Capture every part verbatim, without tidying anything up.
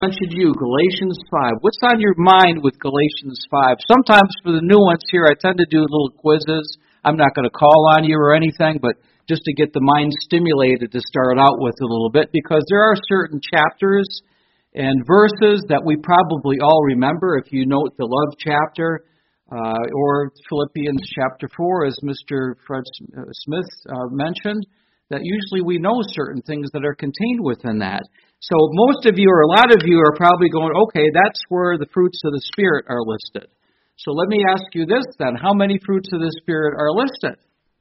mentioned you, Galatians five. What's on your mind with Galatians five? Sometimes for the new ones here, I tend to do little quizzes. I'm not going to call on you or anything, but just to get the mind stimulated to start out with a little bit, because there are certain chapters and verses that we probably all remember. If you note the love chapter, uh, or Philippians chapter four, as Mister Fred Smith uh, mentioned, that usually we know certain things that are contained within that. So most of you, or a lot of you, are probably going, okay, that's where the fruits of the Spirit are listed. So let me ask you this then. How many fruits of the Spirit are listed?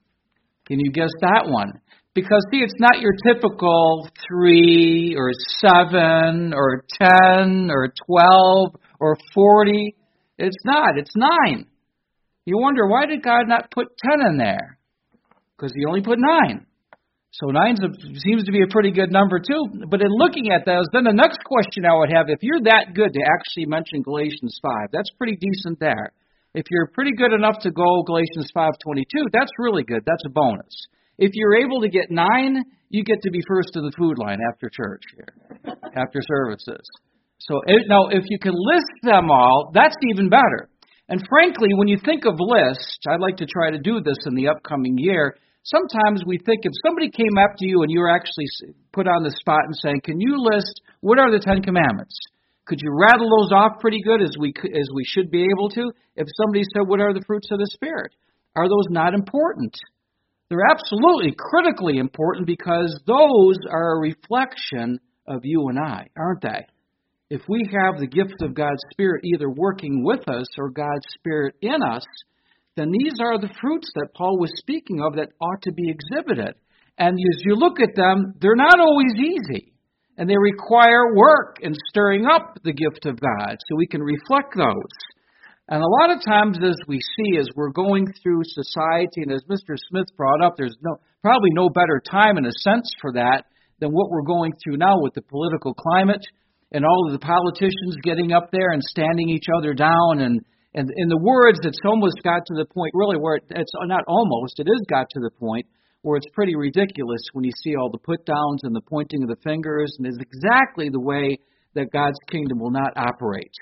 Can you guess that one? Because, see, it's not your typical three or seven or ten or twelve or forty. It's not. It's nine. You wonder, why did God not put ten in there? Because he only put nine. So nine seems to be a pretty good number, too. But in looking at those, then the next question I would have, if you're that good to actually mention Galatians five, that's pretty decent there. If you're pretty good enough to go Galatians five twenty-two, that's really good. That's a bonus. If you're able to get nine, you get to be first to the food line after church here, after services. So now, if you can list them all, that's even better. And frankly, when you think of lists, I'd like to try to do this in the upcoming year. Sometimes we think if somebody came up to you and you were actually put on the spot and saying, can you list what are the Ten Commandments? Could you rattle those off pretty good as we as we should be able to? If somebody said, what are the fruits of the Spirit? Are those not important? They're absolutely critically important, because those are a reflection of you and I, aren't they? If we have the gift of God's Spirit either working with us or God's Spirit in us, then these are the fruits that Paul was speaking of that ought to be exhibited. And as you look at them, they're not always easy. And they require work and stirring up the gift of God so we can reflect those. And a lot of times, as we see, as we're going through society, and as Mister Smith brought up, there's no probably no better time in a sense for that than what we're going through now with the political climate and all of the politicians getting up there and standing each other down. And, and in the words, it's almost got to the point, really, where it, it's not almost, it is got to the point where it's pretty ridiculous when you see all the put-downs and the pointing of the fingers, and it's exactly the way that God's kingdom will not operate.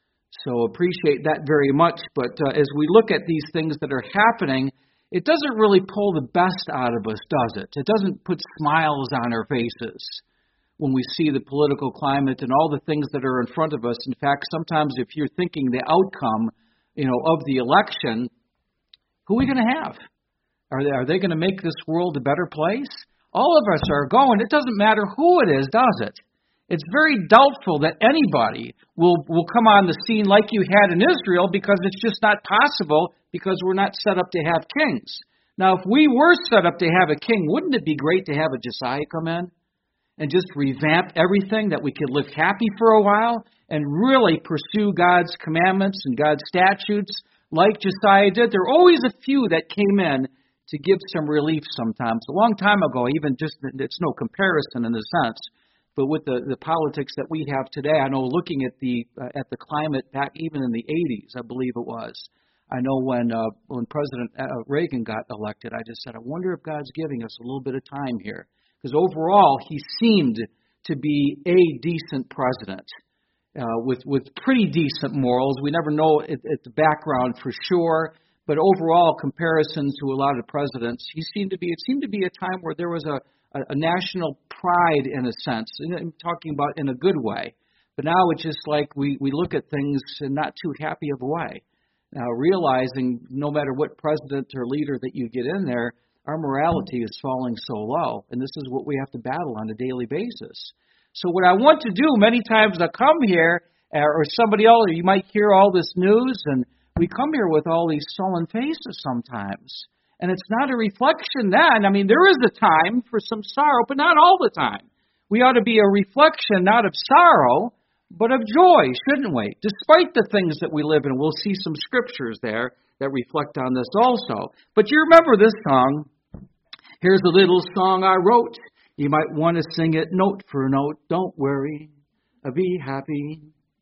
So appreciate that very much. But uh, as we look at these things that are happening, it doesn't really pull the best out of us, does it? It doesn't put smiles on our faces when we see the political climate and all the things that are in front of us. In fact, sometimes if you're thinking the outcome, you know, of the election, who are we going to have? Are they, are they going to make this world a better place? All of us are going. It doesn't matter who it is, does it? It's very doubtful that anybody will, will come on the scene like you had in Israel, because it's just not possible, because we're not set up to have kings. Now, if we were set up to have a king, wouldn't it be great to have a Josiah come in and just revamp everything, that we could live happy for a while and really pursue God's commandments and God's statutes like Josiah did? There are always a few that came in to give some relief sometimes. A long time ago, even just, it's no comparison in a sense, but with the, the politics that we have today, I know looking at the uh, at the climate back even in the eighties, I believe it was, I know when uh, when President uh, Reagan got elected, I just said, I wonder if God's giving us a little bit of time here. Because overall, he seemed to be a decent president uh, with, with pretty decent morals. We never know at, at the background for sure. But overall, comparisons to a lot of presidents, he seemed to be. It seemed to be a time where there was a, a, a national pride, in a sense. I'm talking about in a good way. But now it's just like we, we look at things in not too happy of a way. Now, realizing no matter what president or leader that you get in there, our morality is falling so low, and this is what we have to battle on a daily basis. So what I want to do, many times I come here, or somebody else, or you might hear all this news, and we come here with all these sullen faces sometimes. And it's not a reflection then. I mean, there is a time for some sorrow, but not all the time. We ought to be a reflection not of sorrow, but of joy, shouldn't we? Despite the things that we live in. We'll see some scriptures there that reflect on this also. But you remember this song. Here's a little song I wrote. You might want to sing it note for note. Don't worry, be happy.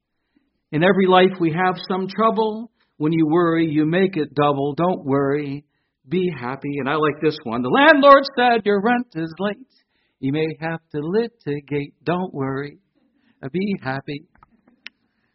In every life we have some trouble. When you worry, you make it double. Don't worry, be happy. And I like this one. The landlord said your rent is late. You may have to litigate. Don't worry, be happy.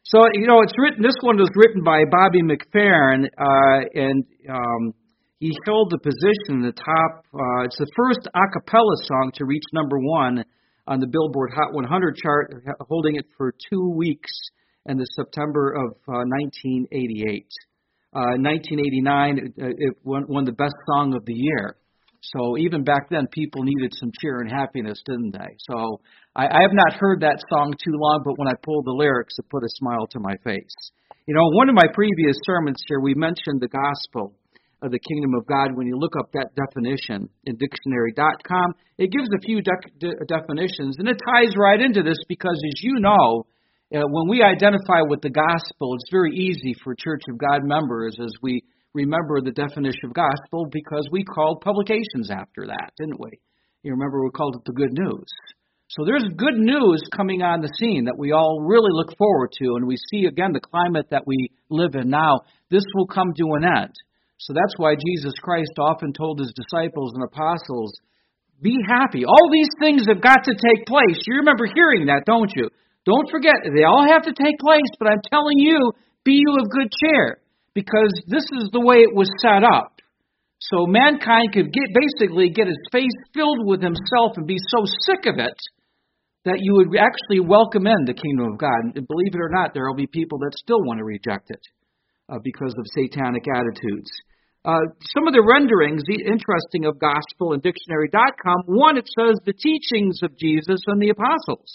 So, you know, it's written, this one was written by Bobby McFerrin, uh, and um, he held the position in the top. Uh, it's the first a cappella song to reach number one on the Billboard Hot one hundred chart, holding it for two weeks in the September of uh, nineteen eighty-eight. Uh, in nineteen eighty-nine, it, it won, won the best song of the year. So even back then, people needed some cheer and happiness, didn't they? So I, I have not heard that song too long, but when I pulled the lyrics, it put a smile to my face. You know, one of my previous sermons here, we mentioned the gospel of the kingdom of God. When you look up that definition in dictionary dot com, it gives a few de- de- definitions, and it ties right into this because, as you know, uh, when we identify with the gospel, it's very easy for Church of God members as we remember the definition of gospel because we called publications after that, didn't we? You remember we called it the good news. So there's good news coming on the scene that we all really look forward to, and we see, again, the climate that we live in now. This will come to an end. So that's why Jesus Christ often told his disciples and apostles, be happy. All these things have got to take place. You remember hearing that, don't you? Don't forget, they all have to take place, but I'm telling you, be you of good cheer. Because this is the way it was set up. So mankind could get basically get his face filled with himself and be so sick of it that you would actually welcome in the kingdom of God. And believe it or not, there will be people that still want to reject it uh, because of satanic attitudes. Uh, some of the renderings, interesting, of gospel in dictionary dot com. One, it says the teachings of Jesus and the apostles.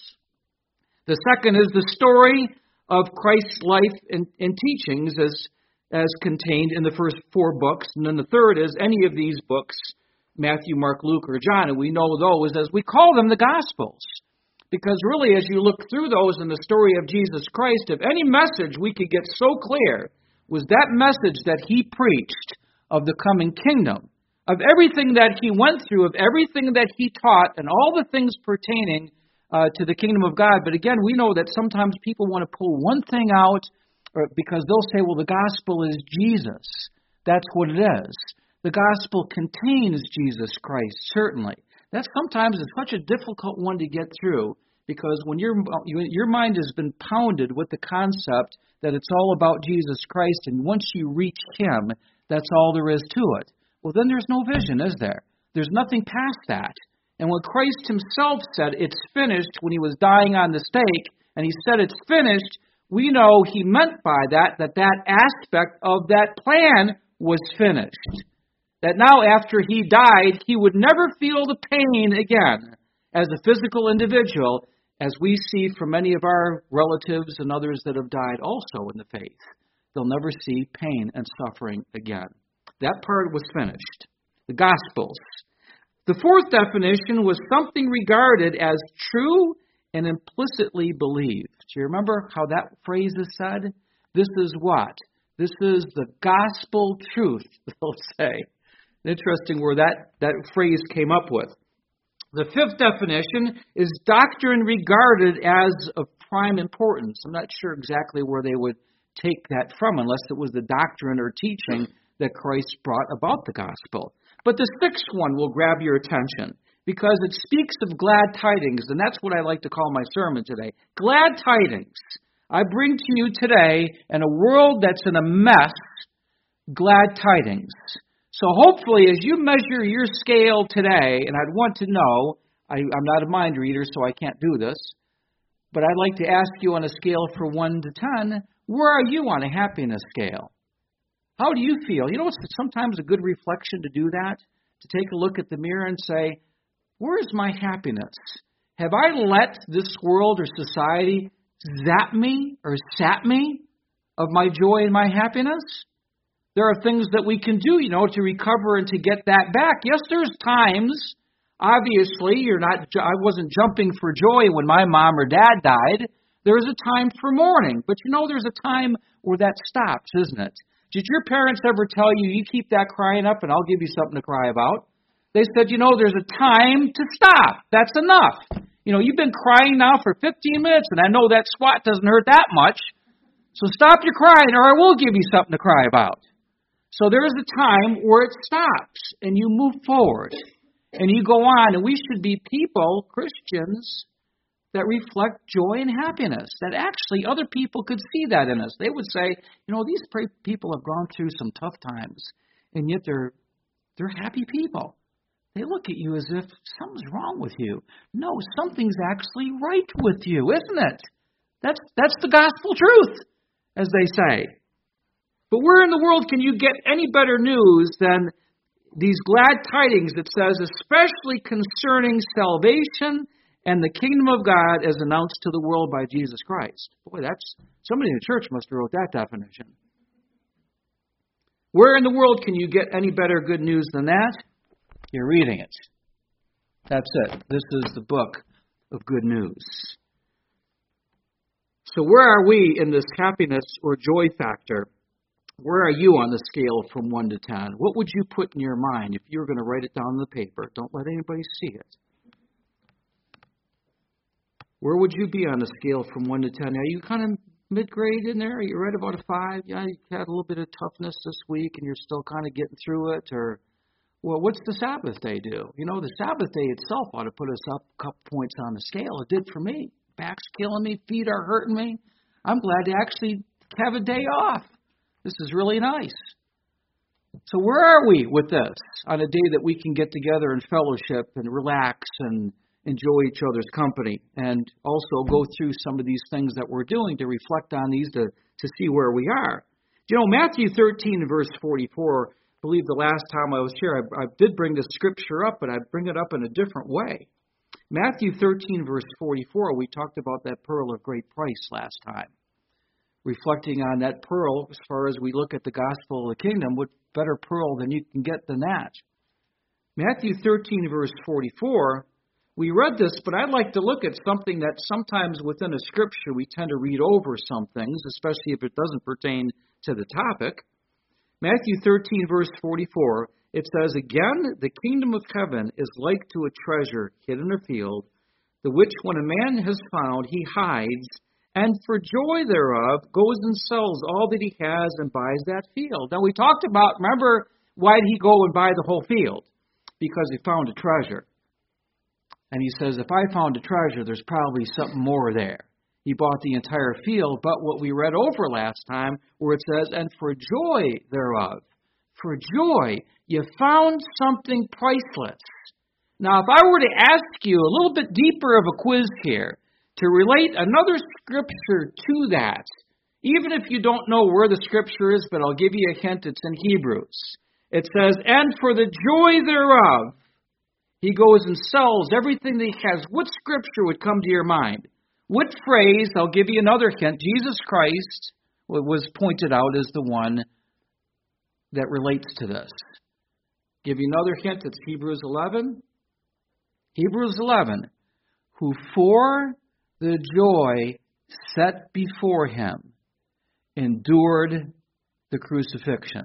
The second is the story of Christ's life and, and teachings as as contained in the first four books. And then the third is any of these books, Matthew, Mark, Luke, or John. And we know those as we call them the Gospels. Because really, as you look through those in the story of Jesus Christ, if any message we could get so clear was that message that he preached of the coming kingdom, of everything that he went through, of everything that he taught, and all the things pertaining uh, to the kingdom of God. But again, we know that sometimes people want to pull one thing out, because they'll say, well, the gospel is Jesus. That's what it is. The gospel contains Jesus Christ, certainly. That sometimes is such a difficult one to get through, because when your your mind has been pounded with the concept that it's all about Jesus Christ, and once you reach him, that's all there is to it. Well, then there's no vision, is there? There's nothing past that. And when Christ himself said, it's finished, when he was dying on the stake, and he said, it's finished, we know he meant by that that that aspect of that plan was finished. That now after he died, he would never feel the pain again as a physical individual, as we see from many of our relatives and others that have died also in the faith. They'll never see pain and suffering again. That part was finished. The Gospels. The fourth definition was something regarded as true and implicitly believed. Do you remember how that phrase is said? This is what? This is the gospel truth, they'll say. Interesting where that, that phrase came up with. The fifth definition is doctrine regarded as of prime importance. I'm not sure exactly where they would take that from, unless it was the doctrine or teaching that Christ brought about the gospel. But the sixth one will grab your attention, because it speaks of glad tidings, and that's what I like to call my sermon today. Glad tidings. I bring to you today, in a world that's in a mess, glad tidings. So hopefully, as you measure your scale today, and I'd want to know, I, I'm not a mind reader, so I can't do this, but I'd like to ask you on a scale from one to ten, where are you on a happiness scale? How do you feel? You know, it's sometimes a good reflection to do that, to take a look at the mirror and say, where is my happiness? Have I let this world or society zap me or sap me of my joy and my happiness? There are things that we can do, you know, to recover and to get that back. Yes, there's times, obviously, you're not. I wasn't jumping for joy when my mom or dad died. There's a time for mourning. But, you know, there's a time where that stops, isn't it? Did your parents ever tell you, you keep that crying up and I'll give you something to cry about? They said, you know, there's a time to stop. That's enough. You know, you've been crying now for fifteen minutes, and I know that swat doesn't hurt that much. So stop your crying, or I will give you something to cry about. So there is a time where it stops, and you move forward, and you go on. And we should be people, Christians, that reflect joy and happiness, that actually other people could see that in us. They would say, you know, these people have gone through some tough times, and yet they're they're happy people. They look at you as if something's wrong with you. No, something's actually right with you, isn't it? That's that's the gospel truth, as they say. But where in the world can you get any better news than these glad tidings that says, especially concerning salvation and the kingdom of God as announced to the world by Jesus Christ? Boy, that's somebody in the church must have wrote that definition. Where in the world can you get any better good news than that? You're reading it. That's it. This is the book of good news. So where are we in this happiness or joy factor? Where are you on the scale from one to ten? What would you put in your mind if you were going to write it down on the paper? Don't let anybody see it. Where would you be on the scale from one to ten? Are you kind of mid-grade in there? Are you right about a five? Yeah, you had a little bit of toughness this week and you're still kind of getting through it? Or, well, what's the Sabbath day do? You know, the Sabbath day itself ought to put us up a couple points on the scale. It did for me. Back's killing me. Feet are hurting me. I'm glad to actually have a day off. This is really nice. So where are we with this on a day that we can get together in fellowship and relax and enjoy each other's company and also go through some of these things that we're doing to reflect on these to, to see where we are? You know, Matthew thirteen, verse forty-four, I believe the last time I was here, I, I did bring this scripture up, but I bring it up in a different way. Matthew thirteen, verse forty-four, we talked about that pearl of great price last time. Reflecting on that pearl, as far as we look at the gospel of the kingdom, what better pearl than you can get than that? Matthew thirteen, verse forty-four, we read this, but I'd like to look at something that sometimes within a scripture we tend to read over some things, especially if it doesn't pertain to the topic. Matthew thirteen, verse forty-four, it says, "Again, the kingdom of heaven is like to a treasure hid in a field, the which when a man has found, he hides, and for joy thereof goes and sells all that he has and buys that field." Now we talked about, remember, why did he go and buy the whole field? Because he found a treasure. And he says, if I found a treasure, there's probably something more there. He bought the entire field, but what we read over last time, where it says, and for joy thereof, for joy, you found something priceless. Now, if I were to ask you a little bit deeper of a quiz here, to relate another scripture to that, even if you don't know where the scripture is, but I'll give you a hint, it's in Hebrews. It says, and for the joy thereof, he goes and sells everything that he has. What scripture would come to your mind? What phrase, I'll give you another hint, Jesus Christ was pointed out as the one that relates to this. Give you another hint, it's Hebrews eleven. Hebrews eleven, who for the joy set before him endured the crucifixion.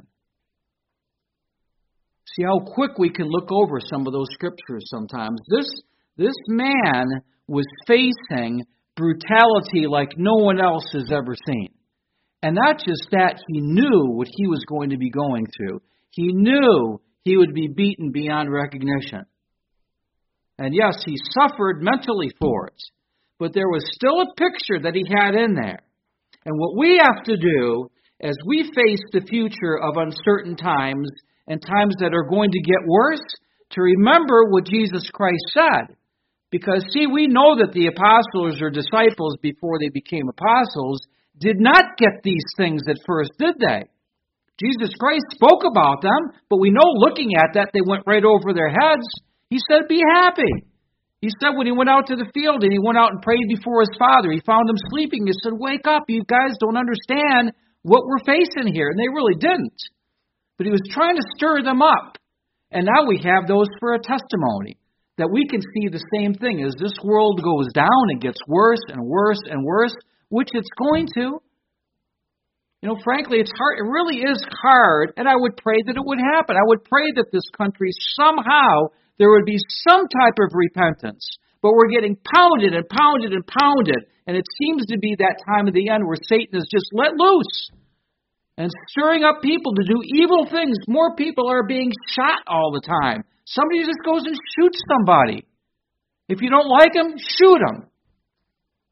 See how quick we can look over some of those scriptures sometimes. This, this man was facing brutality like no one else has ever seen. And not just that, he knew what he was going to be going through. He knew he would be beaten beyond recognition. And yes, he suffered mentally for it. But there was still a picture that he had in there. And what we have to do as we face the future of uncertain times and times that are going to get worse, to remember what Jesus Christ said. Because, see, we know that the apostles or disciples before they became apostles did not get these things at first, did they? Jesus Christ spoke about them, but we know looking at that they went right over their heads. He said, be happy. He said when he went out to the field and he went out and prayed before his Father, he found them sleeping. He said, wake up, you guys don't understand what we're facing here. And they really didn't. But he was trying to stir them up. And now we have those for a testimony, that we can see the same thing. As this world goes down, it gets worse and worse and worse, which it's going to. You know, frankly, it's hard. It really is hard, and I would pray that it would happen. I would pray that this country somehow there would be some type of repentance. But we're getting pounded and pounded and pounded, and it seems to be that time of the end where Satan is just let loose and stirring up people to do evil things. More people are being shot all the time. Somebody just goes and shoots somebody. If you don't like them, shoot them.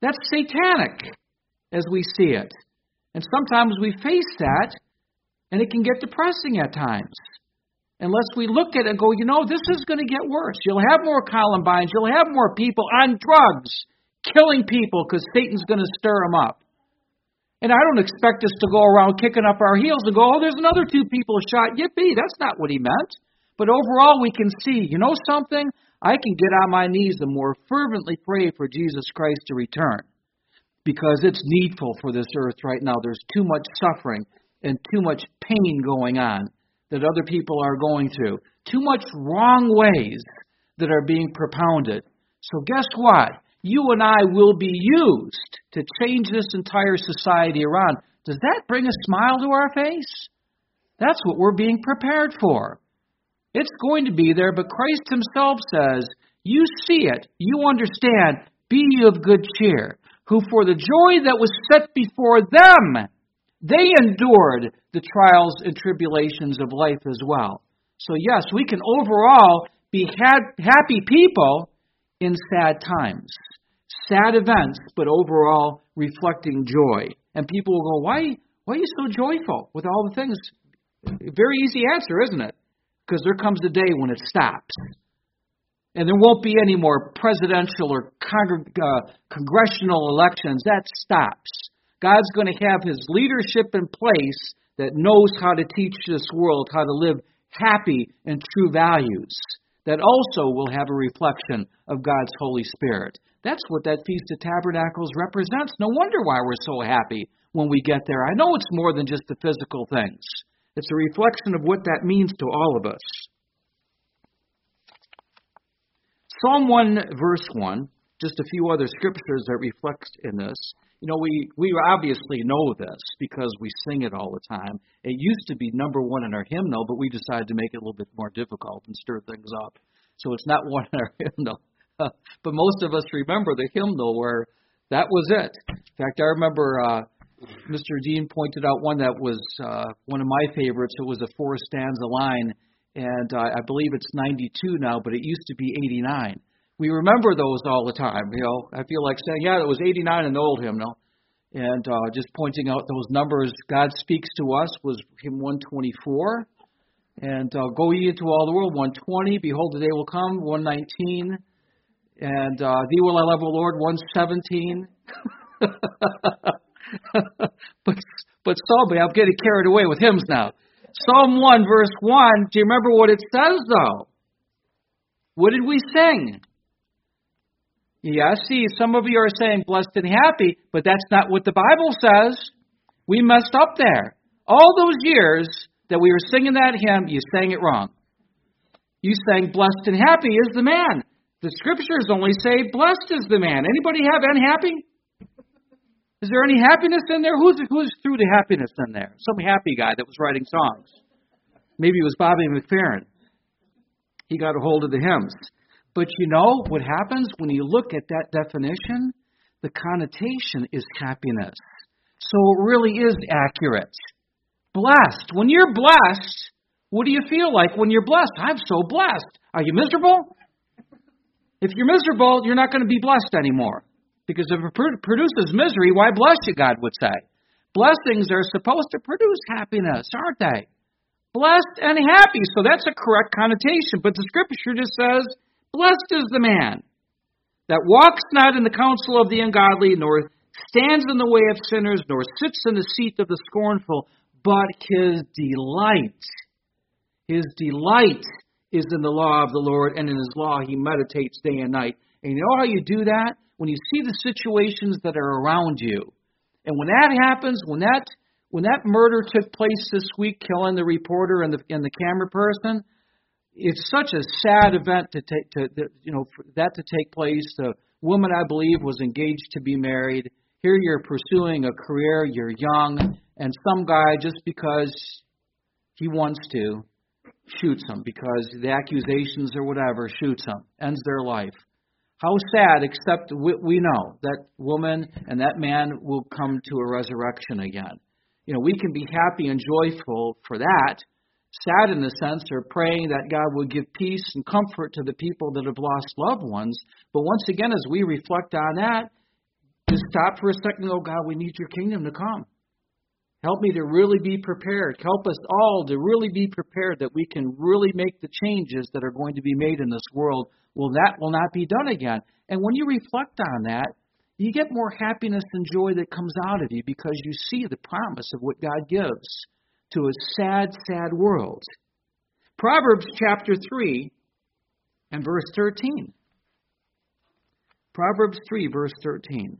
That's satanic as we see it. And sometimes we face that, and it can get depressing at times. Unless we look at it and go, you know, this is going to get worse. You'll have more Columbines. You'll have more people on drugs, killing people because Satan's going to stir them up. And I don't expect us to go around kicking up our heels and go, oh, there's another two people shot. Yippee, that's not what he meant. But overall, we can see, you know something? I can get on my knees and more fervently pray for Jesus Christ to return. Because it's needful for this earth right now. There's too much suffering and too much pain going on that other people are going through. Too much wrong ways that are being propounded. So guess what? You and I will be used to change this entire society around. Does that bring a smile to our face? That's what we're being prepared for. It's going to be there, but Christ himself says, you see it, you understand, be ye of good cheer, who for the joy that was set before them, they endured the trials and tribulations of life as well. So yes, we can overall be ha- happy people in sad times, sad events, but overall reflecting joy. And people will go, why, why are you so joyful with all the things? Very easy answer, isn't it? Because there comes a day when it stops. And there won't be any more presidential or con- uh, congressional elections. That stops. God's going to have his leadership in place that knows how to teach this world how to live happy and true values. That also will have a reflection of God's Holy Spirit. That's what that Feast of Tabernacles represents. No wonder why we're so happy when we get there. I know it's more than just the physical things. It's a reflection of what that means to all of us. Psalm one, verse one, just a few other scriptures that reflect in this. You know, we, we obviously know this because we sing it all the time. It used to be number one in our hymnal, but we decided to make it a little bit more difficult and stir things up. So it's not one in our hymnal. But most of us remember the hymnal where that was it. In fact, I remember uh, Mister Dean pointed out one that was uh, one of my favorites. It was a four-stanza line, and uh, I believe it's ninety-two now, but it used to be eighty-nine. We remember those all the time. You know, I feel like saying, yeah, it was eighty-nine in the old hymnal. And uh, just pointing out those numbers, God speaks to us was hymn one twenty-four. And uh, go ye into all the world, one twenty. Behold, the day will come, one nineteen. And uh, thee will I love, O Lord, one seventeen. but but Psalm, I'm getting carried away with hymns now. Psalm one, verse one, do you remember what it says, though? What did we sing? Yeah, see, some of you are saying blessed and happy, but that's not what the Bible says. We messed up there. All those years that we were singing that hymn, you sang it wrong. You sang blessed and happy is the man. The scriptures only say blessed is the man. Anybody have unhappy? Is there any happiness in there? Who's, who's through the happiness in there? Some happy guy that was writing songs. Maybe it was Bobby McFerrin. He got a hold of the hymns. But you know what happens when you look at that definition? The connotation is happiness. So it really is accurate. Blessed. When you're blessed, what do you feel like when you're blessed? I'm so blessed. Are you miserable? If you're miserable, you're not going to be blessed anymore. Because if it produces misery, why bless you, God would say. Blessings are supposed to produce happiness, aren't they? Blessed and happy. So that's a correct connotation. But the scripture just says, blessed is the man that walks not in the counsel of the ungodly, nor stands in the way of sinners, nor sits in the seat of the scornful, but his delight, his delight is in the law of the Lord, and in his law he meditates day and night. And you know how you do that? When you see the situations that are around you. And when that happens, when that when that murder took place this week, killing the reporter and the and the camera person, it's such a sad event to take to you know for that to take place. The woman, I believe, was engaged to be married. Here you're pursuing a career, you're young, and some guy, just because he wants to, shoots him because the accusations or whatever, shoots him, ends their life. How sad, except we know that woman and that man will come to a resurrection again. You know, we can be happy and joyful for that. Sad in the sense or praying that God will give peace and comfort to the people that have lost loved ones. But once again, as we reflect on that, Just stop for a second and go, God, we need your kingdom to come. Help me to really be prepared. Help us all to really be prepared that we can really make the changes that are going to be made in this world. Well, that will not be done again. And when you reflect on that, you get more happiness and joy that comes out of you because you see the promise of what God gives to a sad, sad world. Proverbs chapter three and verse thirteen. Proverbs three, verse thirteen.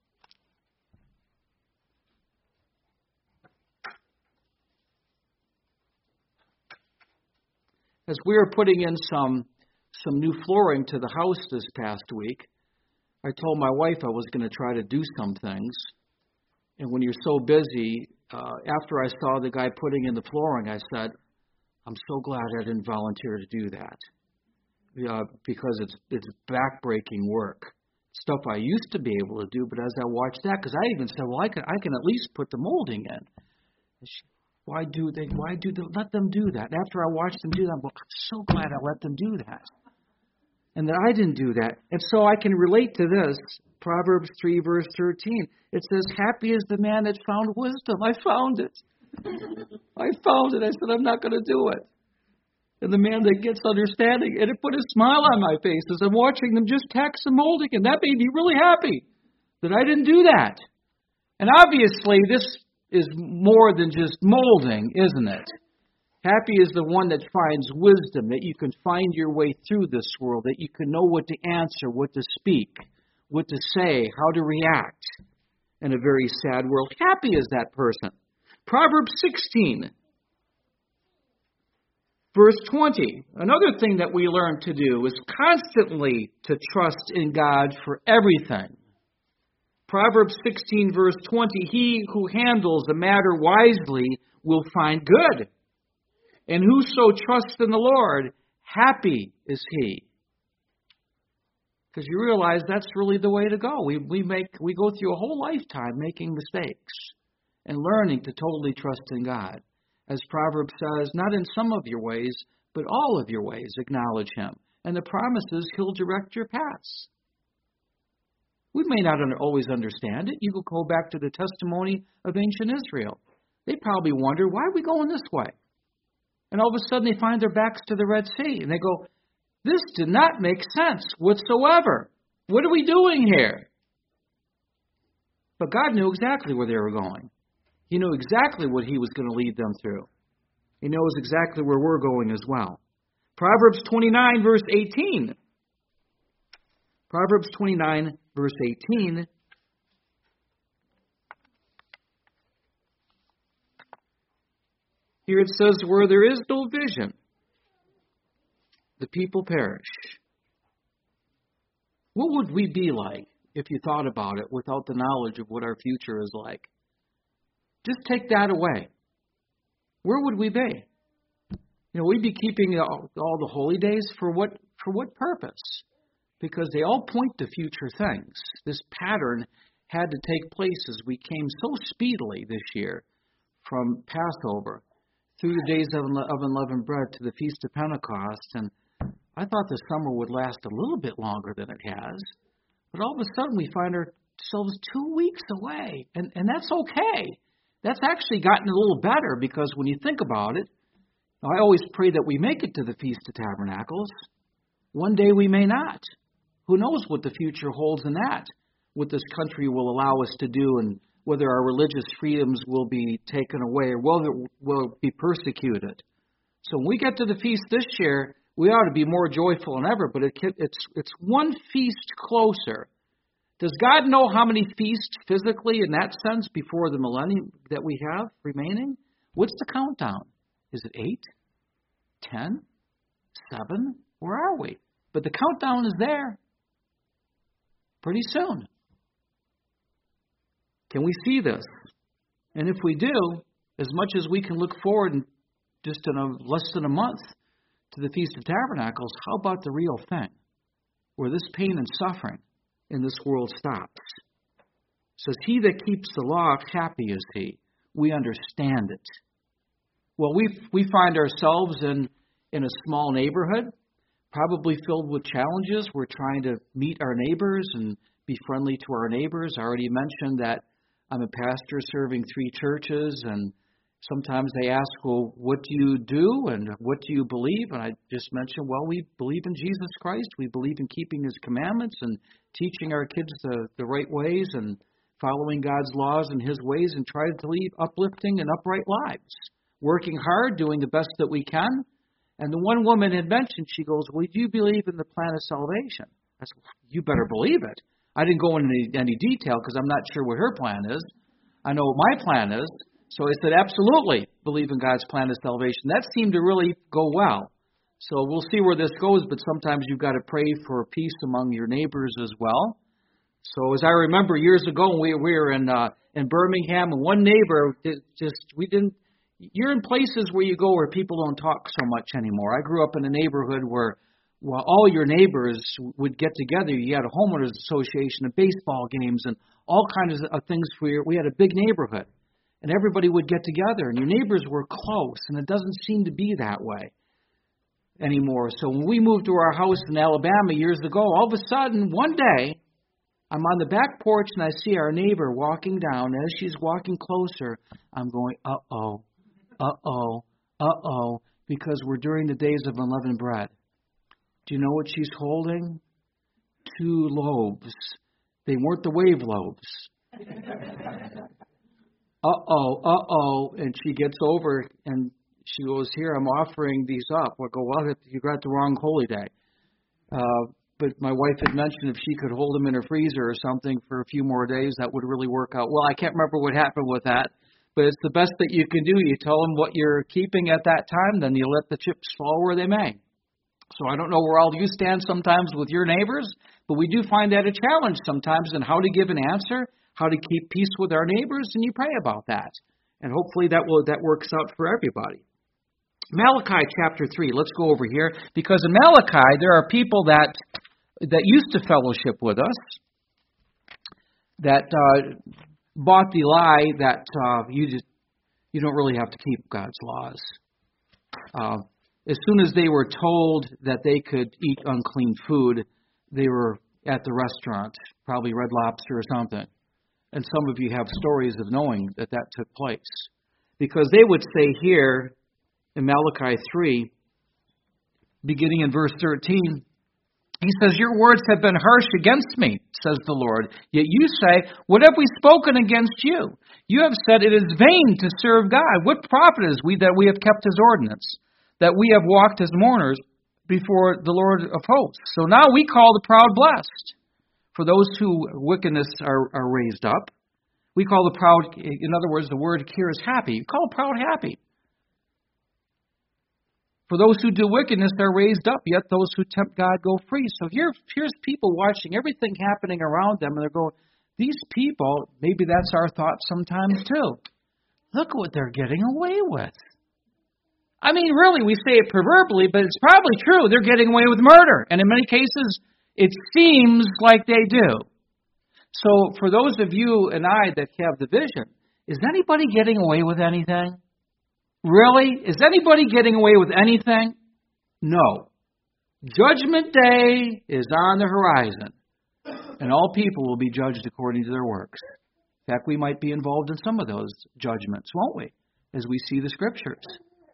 As we were putting in some some new flooring to the house this past week, I told my wife I was going to try to do some things. And when you're so busy, uh, after I saw the guy putting in the flooring, I said, I'm so glad I didn't volunteer to do that. Uh, because it's it's back-breaking work. Stuff I used to be able to do, but as I watched that, because I even said, well, I can I can at least put the molding in. She, why do they? Why do they? Let them do that. And after I watched them do that, I'm, well, I'm so glad I let them do that, and that I didn't do that. And so I can relate to this. Proverbs three, verse thirteen. It says, "Happy is the man that found wisdom." I found it. I found it. I said, I'm not going to do it. And the man that gets understanding, and it put a smile on my face as I'm watching them just tack some molding, and that made me really happy that I didn't do that. And obviously, this is more than just molding, isn't it? Happy is the one that finds wisdom, that you can find your way through this world, that you can know what to answer, what to speak, what to say, how to react in a very sad world. Happy is that person. Proverbs sixteen. Verse twenty, another thing that we learn to do is constantly to trust in God for everything. Proverbs sixteen, verse twenty, he who handles the matter wisely will find good, and whoso trusts in the Lord, happy is he. Because you realize that's really the way to go. We we make we go through a whole lifetime making mistakes and learning to totally trust in God. As Proverbs says, not in some of your ways, but all of your ways acknowledge him. And the promise is he'll direct your paths. We may not always understand it. You could go back to the testimony of ancient Israel. They probably wonder, why are we going this way? And all of a sudden they find their backs to the Red Sea. And they go, this did not make sense whatsoever. What are we doing here? But God knew exactly where they were going. He knew exactly what he was going to lead them through. He knows exactly where we're going as well. Proverbs twenty-nine, verse eighteen. Proverbs twenty-nine, verse eighteen. Here it says, where there is no vision, the people perish. What would we be like if you thought about it without the knowledge of what our future is like? Just take that away. Where would we be? You know, we'd be keeping all, all the holy days for what for what purpose? Because they all point to future things. This pattern had to take place as we came so speedily this year from Passover through the days of, of unleavened bread to the Feast of Pentecost. And I thought the summer would last a little bit longer than it has. But all of a sudden we find ourselves two weeks away. And, and that's okay. That's actually gotten a little better because when you think about it, I always pray that we make it to the Feast of Tabernacles. One day we may not. Who knows what the future holds in that, what this country will allow us to do and whether our religious freedoms will be taken away or whether we'll be persecuted. So when we get to the feast this year, we ought to be more joyful than ever, but it, it's, it's one feast closer. Does God know how many feasts physically in that sense before the millennium that we have remaining? What's the countdown? Is it eight? Ten? Seven? Where are we? But the countdown is there. Pretty soon. Can we see this? And if we do, as much as we can look forward in just in a, less than a month to the Feast of Tabernacles, how about the real thing? Where this pain and suffering in this world stops. It says, he that keeps the law, happy is he. We understand it. Well, we we find ourselves in, in a small neighborhood, probably filled with challenges. We're trying to meet our neighbors and be friendly to our neighbors. I already mentioned that I'm a pastor serving three churches, and sometimes they ask, well, what do you do and what do you believe? And I just mentioned, well, we believe in Jesus Christ. We believe in keeping His commandments and teaching our kids the, the right ways and following God's laws and His ways and trying to lead uplifting and upright lives, working hard, doing the best that we can. And the one woman had mentioned, she goes, well, do you believe in the plan of salvation? I said, well, you better believe it. I didn't go into any, any detail because I'm not sure what her plan is. I know what my plan is. So I said, absolutely, believe in God's plan of salvation. That seemed to really go well. So we'll see where this goes, but sometimes you've got to pray for peace among your neighbors as well. So as I remember years ago, we, we were in uh, in Birmingham, and one neighbor just, we didn't, you're in places where you go where people don't talk so much anymore. I grew up in a neighborhood where well, all your neighbors would get together. You had a homeowners association and baseball games and all kinds of things. For your, we had a big neighborhood. And everybody would get together, and your neighbors were close, and it doesn't seem to be that way anymore. So when we moved to our house in Alabama years ago, all of a sudden, one day, I'm on the back porch, and I see our neighbor walking down. As she's walking closer, I'm going, uh-oh, uh-oh, uh-oh, because we're during the days of unleavened bread. Do you know what she's holding? Two loaves. They weren't the wave loaves. Uh-oh, uh-oh, and she gets over, and she goes, here, I'm offering these up. I go, well, you got the wrong holy day. Uh, but my wife had mentioned if she could hold them in her freezer or something for a few more days, that would really work out. Well, I can't remember what happened with that, but it's the best that you can do. You tell them what you're keeping at that time, then you let the chips fall where they may. So I don't know where all you stand sometimes with your neighbors, but we do find that a challenge sometimes in how to give an answer, how to keep peace with our neighbors, and you pray about that. And hopefully that will that works out for everybody. Malachi chapter three, let's go over here, because in Malachi there are people that that used to fellowship with us, that uh, bought the lie that uh, you just, you don't really have to keep God's laws. Uh, as soon as they were told that they could eat unclean food, they were at the restaurant, probably Red Lobster or something. And some of you have stories of knowing that that took place. Because they would say here in Malachi three, beginning in verse thirteen, he says, your words have been harsh against me, says the Lord. Yet you say, what have we spoken against you? You have said it is vain to serve God. What profit is we that we have kept His ordinance, that we have walked as mourners before the Lord of hosts? So now we call the proud blessed. For those who wickedness are, are raised up, we call the proud, in other words, the word here is happy. You call the proud happy. For those who do wickedness are raised up, yet those who tempt God go free. So here, here's people watching everything happening around them, and they're going, these people, maybe that's our thought sometimes too. Look what they're getting away with. I mean, really, we say it proverbially, but it's probably true. They're getting away with murder. And in many cases, it seems like they do. So for those of you and I that have the vision, is anybody getting away with anything? Really? Is anybody getting away with anything? No. Judgment Day is on the horizon, and all people will be judged according to their works. In fact, we might be involved in some of those judgments, won't we, as we see the Scriptures.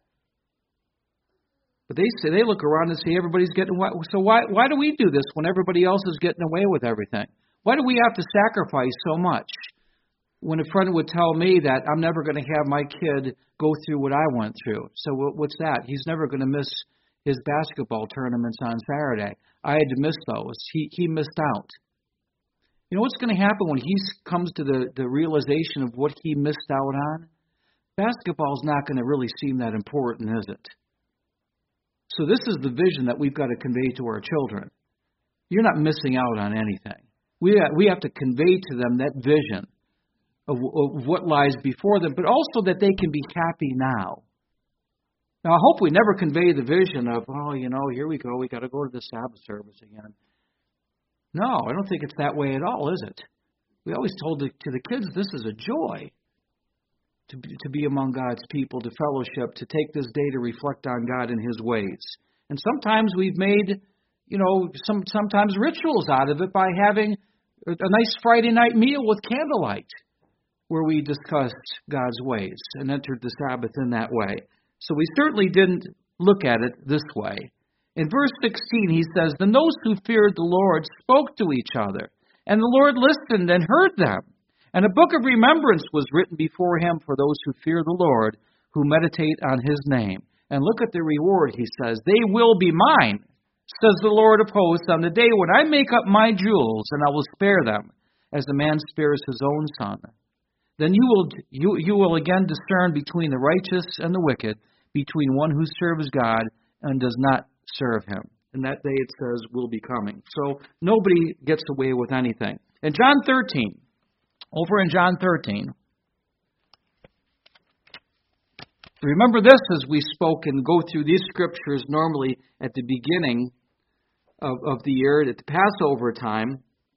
But they say, they look around and see everybody's getting away. So why why do we do this when everybody else is getting away with everything? Why do we have to sacrifice so much? When a friend would tell me that I'm never going to have my kid go through what I went through. So what's that? He's never going to miss his basketball tournaments on Saturday. I had to miss those. He he missed out. You know what's going to happen when he comes to the, the realization of what he missed out on? Basketball's not going to really seem that important, is it? So this is the vision that we've got to convey to our children. You're not missing out on anything. We we have to convey to them that vision of, of what lies before them, but also that they can be happy now. Now, I hope we never convey the vision of, oh, you know, here we go, we got to go to the Sabbath service again. No, I don't think it's that way at all, is it? We always told the, to the kids, this is a joy to be, to be among God's people, to fellowship, to take this day to reflect on God and His ways. And sometimes we've made, you know, some sometimes rituals out of it by having a nice Friday night meal with candlelight, where we discussed God's ways and entered the Sabbath in that way. So we certainly didn't look at it this way. In verse sixteen, he says, Then those who feared the Lord spoke to each other, and the Lord listened and heard them. And a book of remembrance was written before him for those who fear the Lord, who meditate on his name. And look at the reward, he says. They will be mine, says the Lord of hosts, on the day when I make up my jewels, and I will spare them, as a man spares his own son. Then you will you, you will again discern between the righteous and the wicked, between one who serves God and does not serve him. And that day, it says, will be coming. So nobody gets away with anything. In John thirteen, over in John thirteen, remember this as we spoke and go through these scriptures normally at the beginning of, of the year, at the Passover time.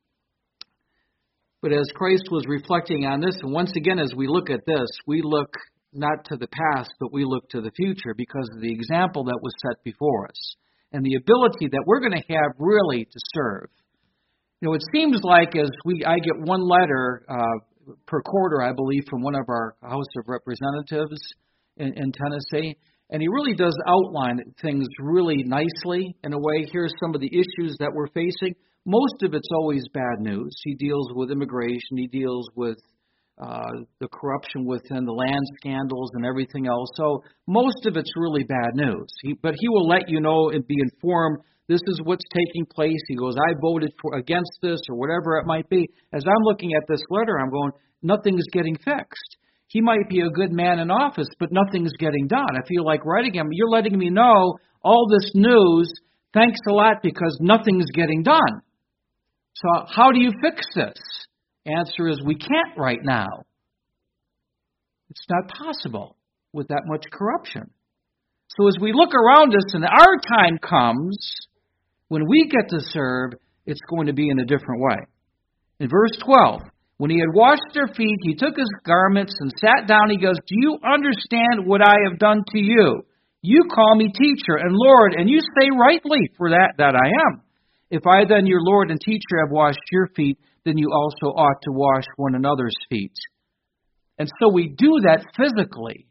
But as Christ was reflecting on this, and once again, as we look at this, we look not to the past, but we look to the future because of the example that was set before us and the ability that we're going to have really to serve. You know, it seems like as we, I get one letter uh, per quarter, I believe, from one of our House of Representatives in, in Tennessee, and he really does outline things really nicely in a way. Here's some of the issues that we're facing. Most of it's always bad news. He deals with immigration. He deals with uh, the corruption within the land scandals and everything else. So most of it's really bad news. He, but he will let you know and be informed, this is what's taking place. He goes, I voted for against this or whatever it might be. As I'm looking at this letter, I'm going, nothing's getting fixed. He might be a good man in office, but nothing's getting done. I feel like writing him, you're letting me know all this news, thanks a lot, because nothing's getting done. So how do you fix this? Answer is, we can't right now. It's not possible with that much corruption. So as we look around us and our time comes, when we get to serve, it's going to be in a different way. In verse twelve, when he had washed their feet, he took his garments and sat down. He goes, do you understand what I have done to you? You call me teacher and Lord, and you say rightly, for that that I am. If I then, your Lord and teacher, have washed your feet, then you also ought to wash one another's feet. And so we do that physically,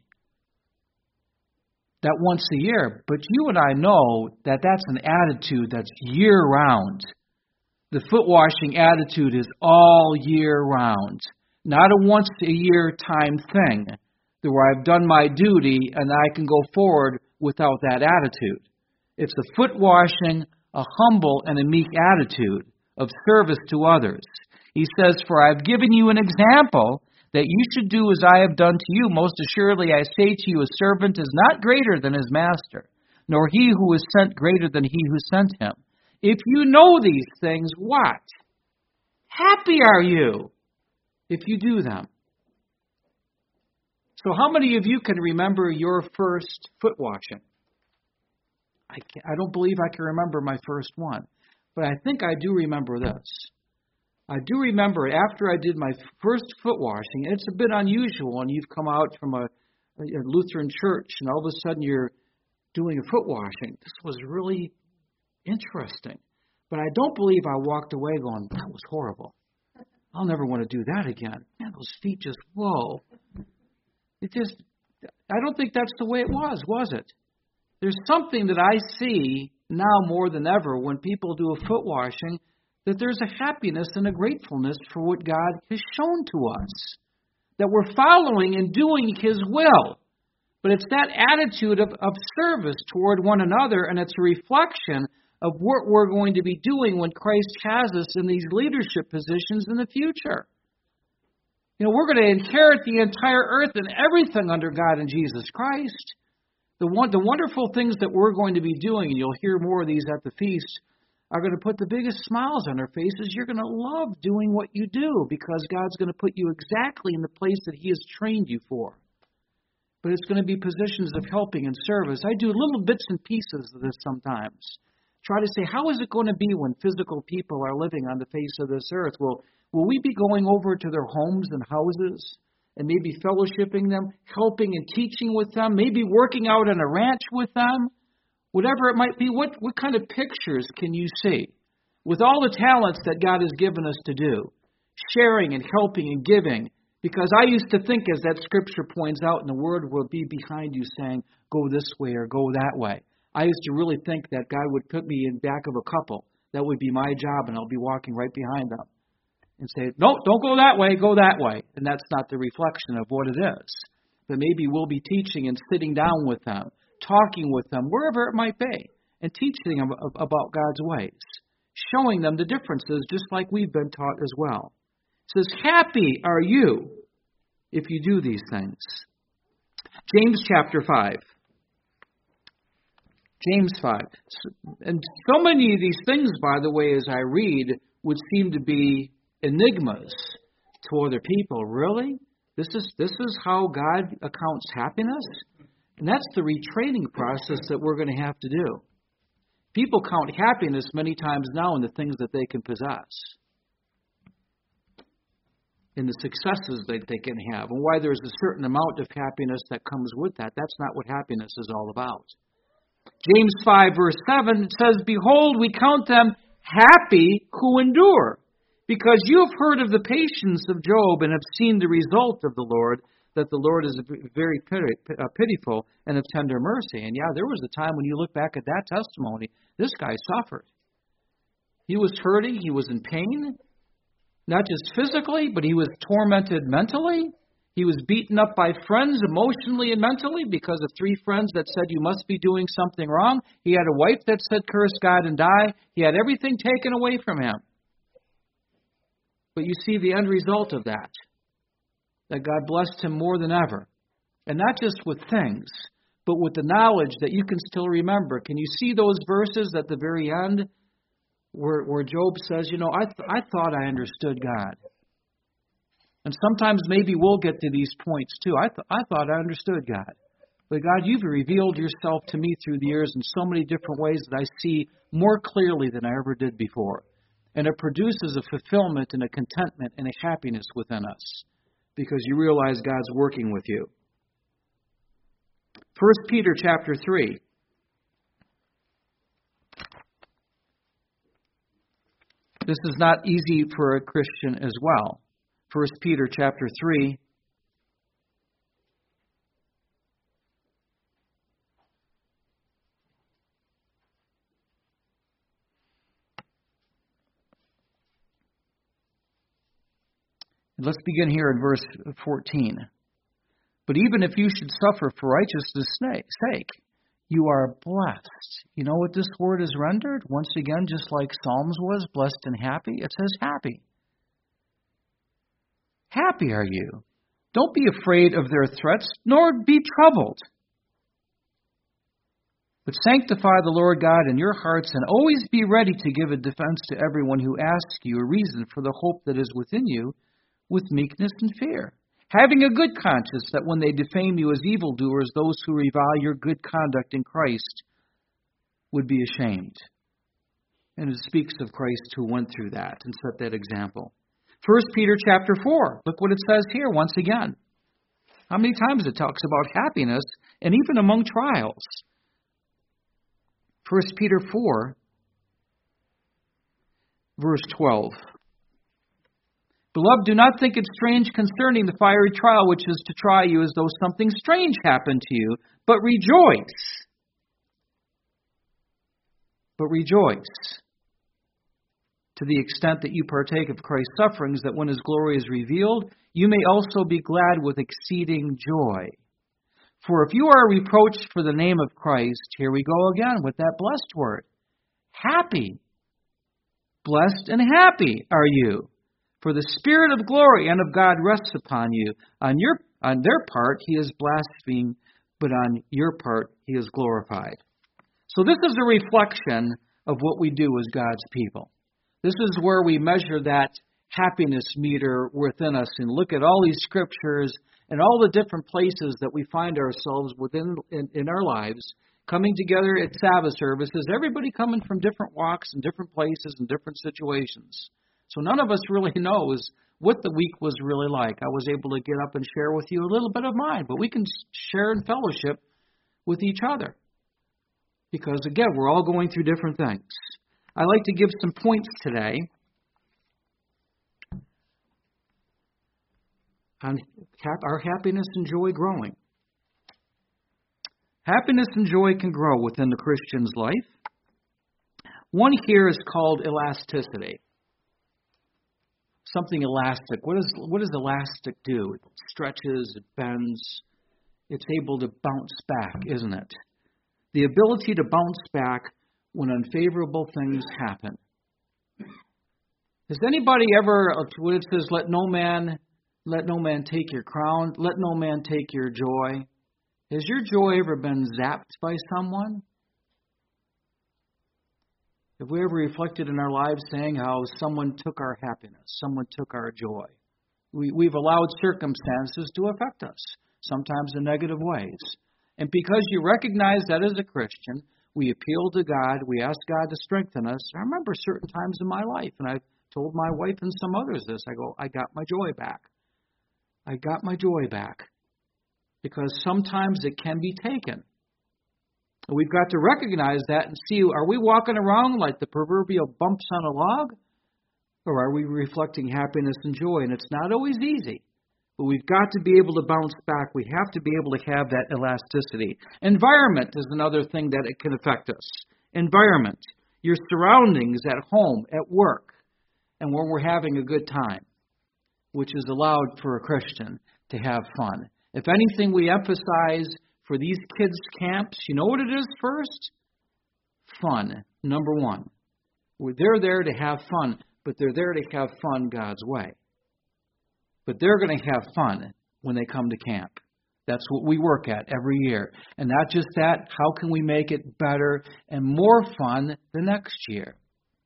that once a year. But you and I know that that's an attitude that's year-round. The foot-washing attitude is all year round, not a once-a-year time thing, where I've done my duty and I can go forward without that attitude. It's a foot-washing, a humble and a meek attitude of service to others. He says, for I have given you an example that you should do as I have done to you. Most assuredly I say to you, a servant is not greater than his master, nor he who is sent greater than he who sent him. If you know these things, what? Happy are you if you do them. So how many of you can remember your first foot washing? I, can't, I don't believe I can remember my first one. But I think I do remember this. I do remember after I did my first foot washing, and it's a bit unusual when you've come out from a, a Lutheran church and all of a sudden you're doing a foot washing. This was really interesting. But I don't believe I walked away going, that was horrible. I'll never want to do that again. Man, those feet just, whoa. It just, I don't think that's the way it was, was it? There's something that I see now more than ever when people do a foot washing, that there's a happiness and a gratefulness for what God has shown to us, that we're following and doing His will. But it's that attitude of, of service toward one another, and it's a reflection of what we're going to be doing when Christ has us in these leadership positions in the future. You know, we're going to inherit the entire earth and everything under God and Jesus Christ. The one, the wonderful things that we're going to be doing, and you'll hear more of these at the feast, are going to put the biggest smiles on our faces. You're going to love doing what you do because God's going to put you exactly in the place that He has trained you for. But it's going to be positions of helping and service. I do little bits and pieces of this sometimes. Try to say, how is it going to be when physical people are living on the face of this earth? Will, will we be going over to their homes and houses and maybe fellowshipping them, helping and teaching with them, maybe working out on a ranch with them? Whatever it might be, what, what kind of pictures can you see? with all the talents that God has given us to do, sharing and helping and giving. Because I used to think, as that scripture points out, and the word will be behind you saying, go this way or go that way. I used to really think that God would put me in back of a couple. That would be my job, and I'll be walking right behind them. And say, no, don't go that way, go that way. And that's not the reflection of what it is. But maybe we'll be teaching and sitting down with them, talking with them, wherever it might be, and teaching them about God's ways, showing them the differences just like we've been taught as well. It says, happy are you if you do these things. James chapter five. James five. And so many of these things, by the way, as I read, would seem to be enigmas to other people. Really? This is this is how God accounts happiness? And that's the retraining process that we're going to have to do. People count happiness many times now in the things that they can possess, in the successes that they can have, and why there's a certain amount of happiness that comes with that. That's not what happiness is all about. James five, verse seven, it says, behold, we count them happy who endure, because you have heard of the patience of Job and have seen the result of the Lord, that the Lord is very pitiful and of tender mercy. And yeah, there was a time when you look back at that testimony, this guy suffered. He was hurting, he was in pain, not just physically, but he was tormented mentally. He was beaten up by friends emotionally and mentally because of three friends that said you must be doing something wrong. He had a wife that said curse God and die. He had everything taken away from him. But you see the end result of that, that God blessed him more than ever. And not just with things, but with the knowledge that you can still remember. Can you see those verses at the very end where, where Job says, you know, I, th- I thought I understood God. And sometimes maybe we'll get to these points too. I, th- I thought I understood God. But God, you've revealed yourself to me through the years in so many different ways that I see more clearly than I ever did before. And it produces a fulfillment and a contentment and a happiness within us because you realize God's working with you. First Peter chapter three. This is not easy for a Christian as well. First Peter chapter three. Let's begin here in verse fourteen. But even if you should suffer for righteousness' sake, you are blessed. You know what this word is rendered? Once again, just like Psalms was, blessed and happy. It says happy. Happy are you. Don't be afraid of their threats, nor be troubled. But sanctify the Lord God in your hearts, and always be ready to give a defense to everyone who asks you a reason for the hope that is within you, with meekness and fear, having a good conscience, that when they defame you as evildoers, those who revile your good conduct in Christ would be ashamed. And it speaks of Christ who went through that and set that example. First Peter chapter four, look what it says here once again. How many times it talks about happiness and even among trials. First Peter four, verse twelve. Beloved, do not think it strange concerning the fiery trial which is to try you as though something strange happened to you, but rejoice. But rejoice to the extent that you partake of Christ's sufferings, that when his glory is revealed, you may also be glad with exceeding joy. For if you are reproached for the name of Christ, here we go again with that blessed word, happy. Blessed and happy are you. For the Spirit of glory and of God rests upon you. On your on their part, he is blasphemed, but on your part, he is glorified. So this is a reflection of what we do as God's people. This is where we measure that happiness meter within us and look at all these scriptures and all the different places that we find ourselves within in, in our lives, coming together at Sabbath services, everybody coming from different walks and different places and different situations. So none of us really knows what the week was really like. I was able to get up and share with you a little bit of mine, but we can share in fellowship with each other. Because, again, we're all going through different things. I'd like to give some points today on our happiness and joy growing. Happiness and joy can grow within the Christian's life. One here is called elasticity. Something elastic. What does what does elastic do? It stretches, it bends. It's able to bounce back, isn't it? The ability to bounce back when unfavorable things happen. Has anybody ever, when it says, let no man, let no man take your crown, let no man take your joy, has your joy ever been zapped by someone? Have we ever reflected in our lives saying how someone took our happiness, someone took our joy? We, we've allowed circumstances to affect us, sometimes in negative ways. And because you recognize that as a Christian, we appeal to God, we ask God to strengthen us. I remember certain times in my life, and I've told my wife and some others this, I go, I got my joy back. I got my joy back. Because sometimes it can be taken. We've got to recognize that and see, are we walking around like the proverbial bumps on a log? Or are we reflecting happiness and joy? And it's not always easy. But we've got to be able to bounce back. We have to be able to have that elasticity. Environment is another thing that it can affect us. Environment. Your surroundings at home, at work, and when we're having a good time, which is allowed for a Christian to have fun. If anything, we emphasize for these kids' camps, you know what it is first? Fun, number one. They're there to have fun, but they're there to have fun God's way. But they're going to have fun when they come to camp. That's what we work at every year. And not just that, how can we make it better and more fun the next year?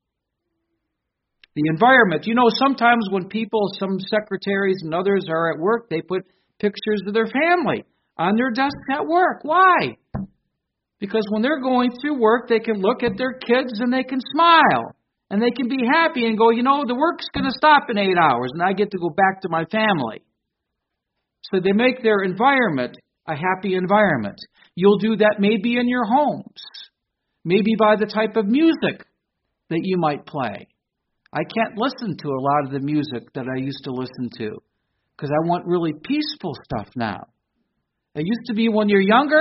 The environment. You know, sometimes when people, some secretaries and others are at work, they put pictures of their family on their desk at work. Why? Because when they're going through work, they can look at their kids and they can smile. And they can be happy and go, you know, the work's going to stop in eight hours and I get to go back to my family. So they make their environment a happy environment. You'll do that maybe in your homes. Maybe by the type of music that you might play. I can't listen to a lot of the music that I used to listen to because I want really peaceful stuff now. It used to be when you're younger,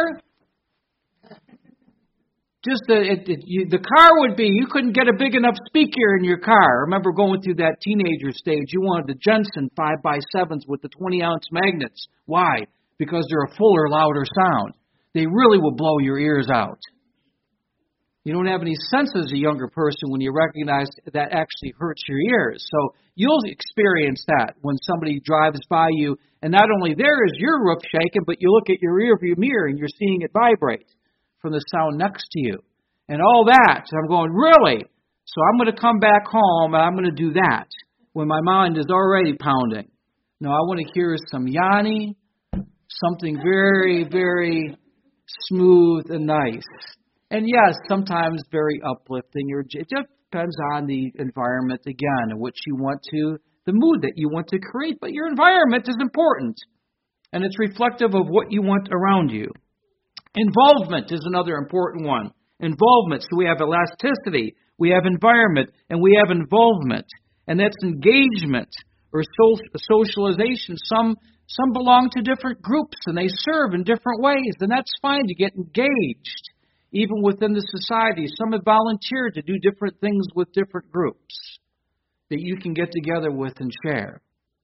just the, it, it, you, the car would be, you couldn't get a big enough speaker in your car. I remember going through that teenager stage. You wanted the Jensen five by sevens with the twenty ounce magnets. Why? Because they're a fuller, louder sound. They really will blow your ears out. You don't have any sense as a younger person when you recognize that actually hurts your ears. So you'll experience that when somebody drives by you, and not only there is your roof shaking, but you look at your rearview mirror and you're seeing it vibrate from the sound next to you. And all that. So I'm going, really? So I'm going to come back home and I'm going to do that when my mind is already pounding. No, I want to hear some Yanni, something very, very smooth and nice. And yes, sometimes very uplifting. It just depends on the environment again, and what you want to, the mood that you want to create. But your environment is important, and it's reflective of what you want around you. Involvement is another important one. Involvement. So we have elasticity, we have environment, and we have involvement. And that's engagement or socialization. Some some belong to different groups, and they serve in different ways, and that's fine to get engaged. Even within the society, some have volunteered to do different things with different groups that you can get together with and share.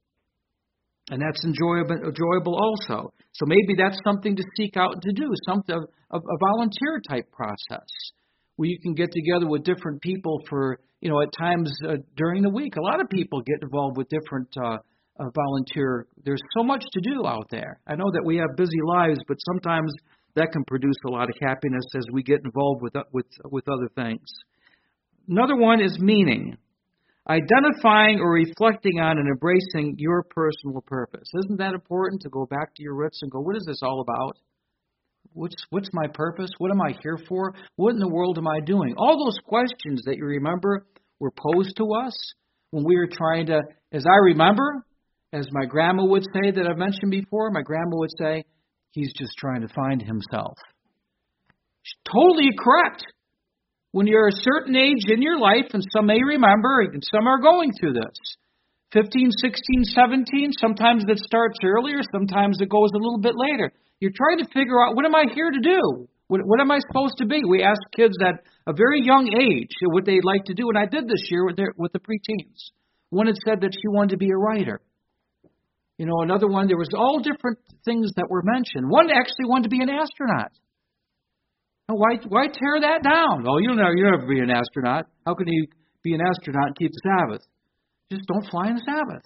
And that's enjoyable, enjoyable also. So maybe that's something to seek out to do, something a, a volunteer type process where you can get together with different people for, you know, at times uh, during the week. A lot of people get involved with different uh, uh, volunteer. There's so much to do out there. I know that we have busy lives, but sometimes that can produce a lot of happiness as we get involved with with with other things. Another one is meaning. Identifying or reflecting on and embracing your personal purpose. Isn't that important to go back to your roots and go, what is this all about? What's, what's my purpose? What am I here for? What in the world am I doing? All those questions that you remember were posed to us when we were trying to, as I remember, as my grandma would say that I've mentioned before, my grandma would say, he's just trying to find himself. She's totally correct. When you're a certain age in your life, and some may remember, and some are going through this, fifteen, sixteen, seventeen, sometimes it starts earlier, sometimes it goes a little bit later. You're trying to figure out, what am I here to do? What, what am I supposed to be? We ask kids at a very young age what they'd like to do, and I did this year with, their, with the preteens. One had said that she wanted to be a writer. You know, another one, there was all different things that were mentioned. One actually wanted to be an astronaut. Now, why why tear that down? Oh, you'll never, you'll never be an astronaut. How can you be an astronaut and keep the Sabbath? Just don't fly on the Sabbath.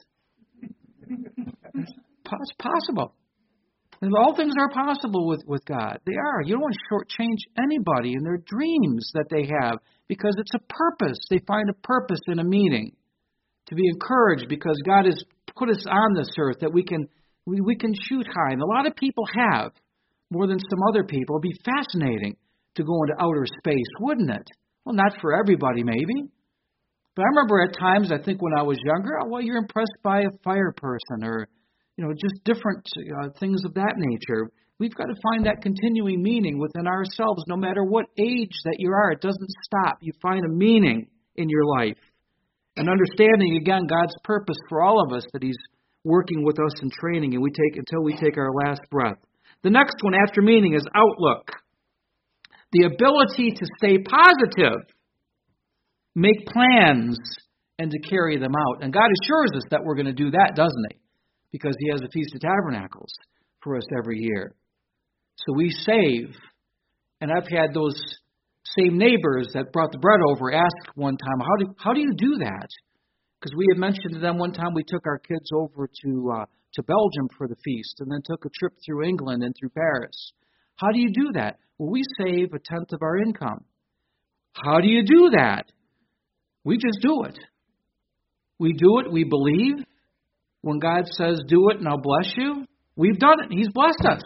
It's possible. And all things are possible with, with God. They are. You don't want to shortchange anybody in their dreams that they have, because it's a purpose. They find a purpose and a meaning. To be encouraged because God has put us on this earth that we can we, we can shoot high. And a lot of people have, more than some other people. It would be fascinating to go into outer space, wouldn't it? Well, not for everybody, maybe. But I remember at times, I think when I was younger, oh, well, you're impressed by a fire person or, you know, just different uh, things of that nature. We've got to find that continuing meaning within ourselves. No matter what age that you are, it doesn't stop. You find a meaning in your life. And understanding, again, God's purpose for all of us, that He's working with us in training, and we take until we take our last breath. The next one after meaning is outlook. The ability to stay positive, make plans, and to carry them out. And God assures us that we're going to do that, doesn't He? Because He has a Feast of Tabernacles for us every year. So we save. And I've had those same neighbors that brought the bread over asked one time, how do, how do you do that? Because we had mentioned to them one time we took our kids over to uh, to Belgium for the feast and then took a trip through England and through Paris. How do you do that? Well, we save a tenth of our income. How do you do that? We just do it. We do it. We believe. When God says, do it and I'll bless you, we've done it. He's blessed us.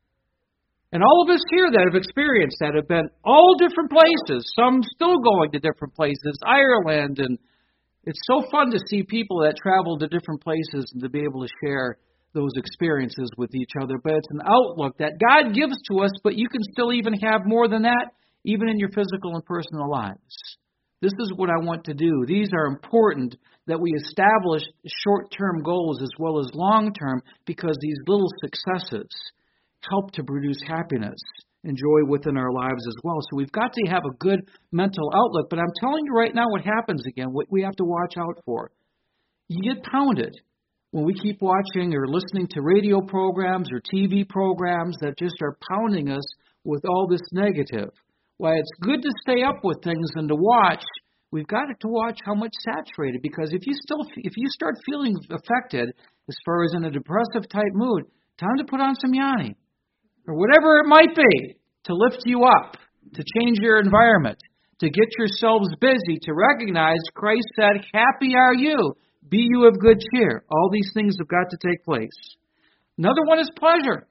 And all of us here that have experienced that have been all different places, some still going to different places, Ireland, and it's so fun to see people that travel to different places and to be able to share those experiences with each other. But it's an outlook that God gives to us, but you can still even have more than that, even in your physical and personal lives. This is what I want to do. These are important that we establish short-term goals as well as long-term, because these little successes help to produce happiness and joy within our lives as well. So we've got to have a good mental outlook. But I'm telling you right now what happens again, what we have to watch out for. You get pounded when we keep watching or listening to radio programs or T V programs that just are pounding us with all this negative. Why it's good to stay up with things and to watch, we've got to watch how much saturated, because if you still if you start feeling affected as far as in a depressive type mood, time to put on some Yanni. Or whatever it might be, to lift you up, to change your environment, to get yourselves busy, to recognize Christ said, happy are you, be you of good cheer. All these things have got to take place. Another one is pleasure.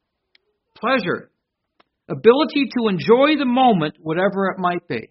Pleasure. Ability to enjoy the moment, whatever it might be.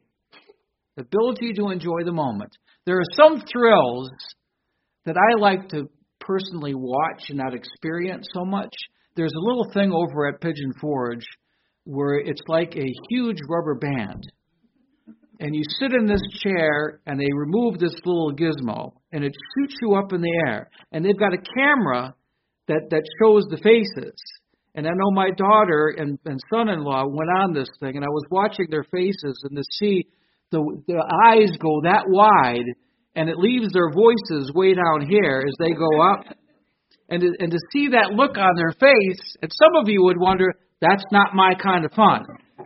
Ability to enjoy the moment. There are some thrills that I like to personally watch and not experience so much. There's a little thing over at Pigeon Forge where it's like a huge rubber band. And you sit in this chair and they remove this little gizmo and it shoots you up in the air. And they've got a camera that, that shows the faces. And I know my daughter and, and son-in-law went on this thing, and I was watching their faces, and to see the, the eyes go that wide and it leaves their voices way down here as they go up. And to, and to see that look on their face, and some of you would wonder, that's not my kind of fun.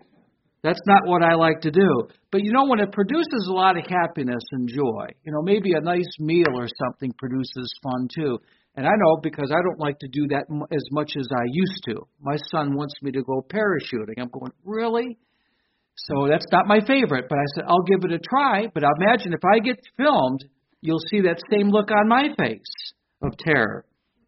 That's not what I like to do. But you know, when it produces a lot of happiness and joy, you know, maybe a nice meal or something produces fun too. And I know, because I don't like to do that as much as I used to. My son wants me to go parachuting. I'm going, really? So that's not my favorite. But I said, I'll give it a try. But imagine if I get filmed, you'll see that same look on my face of terror.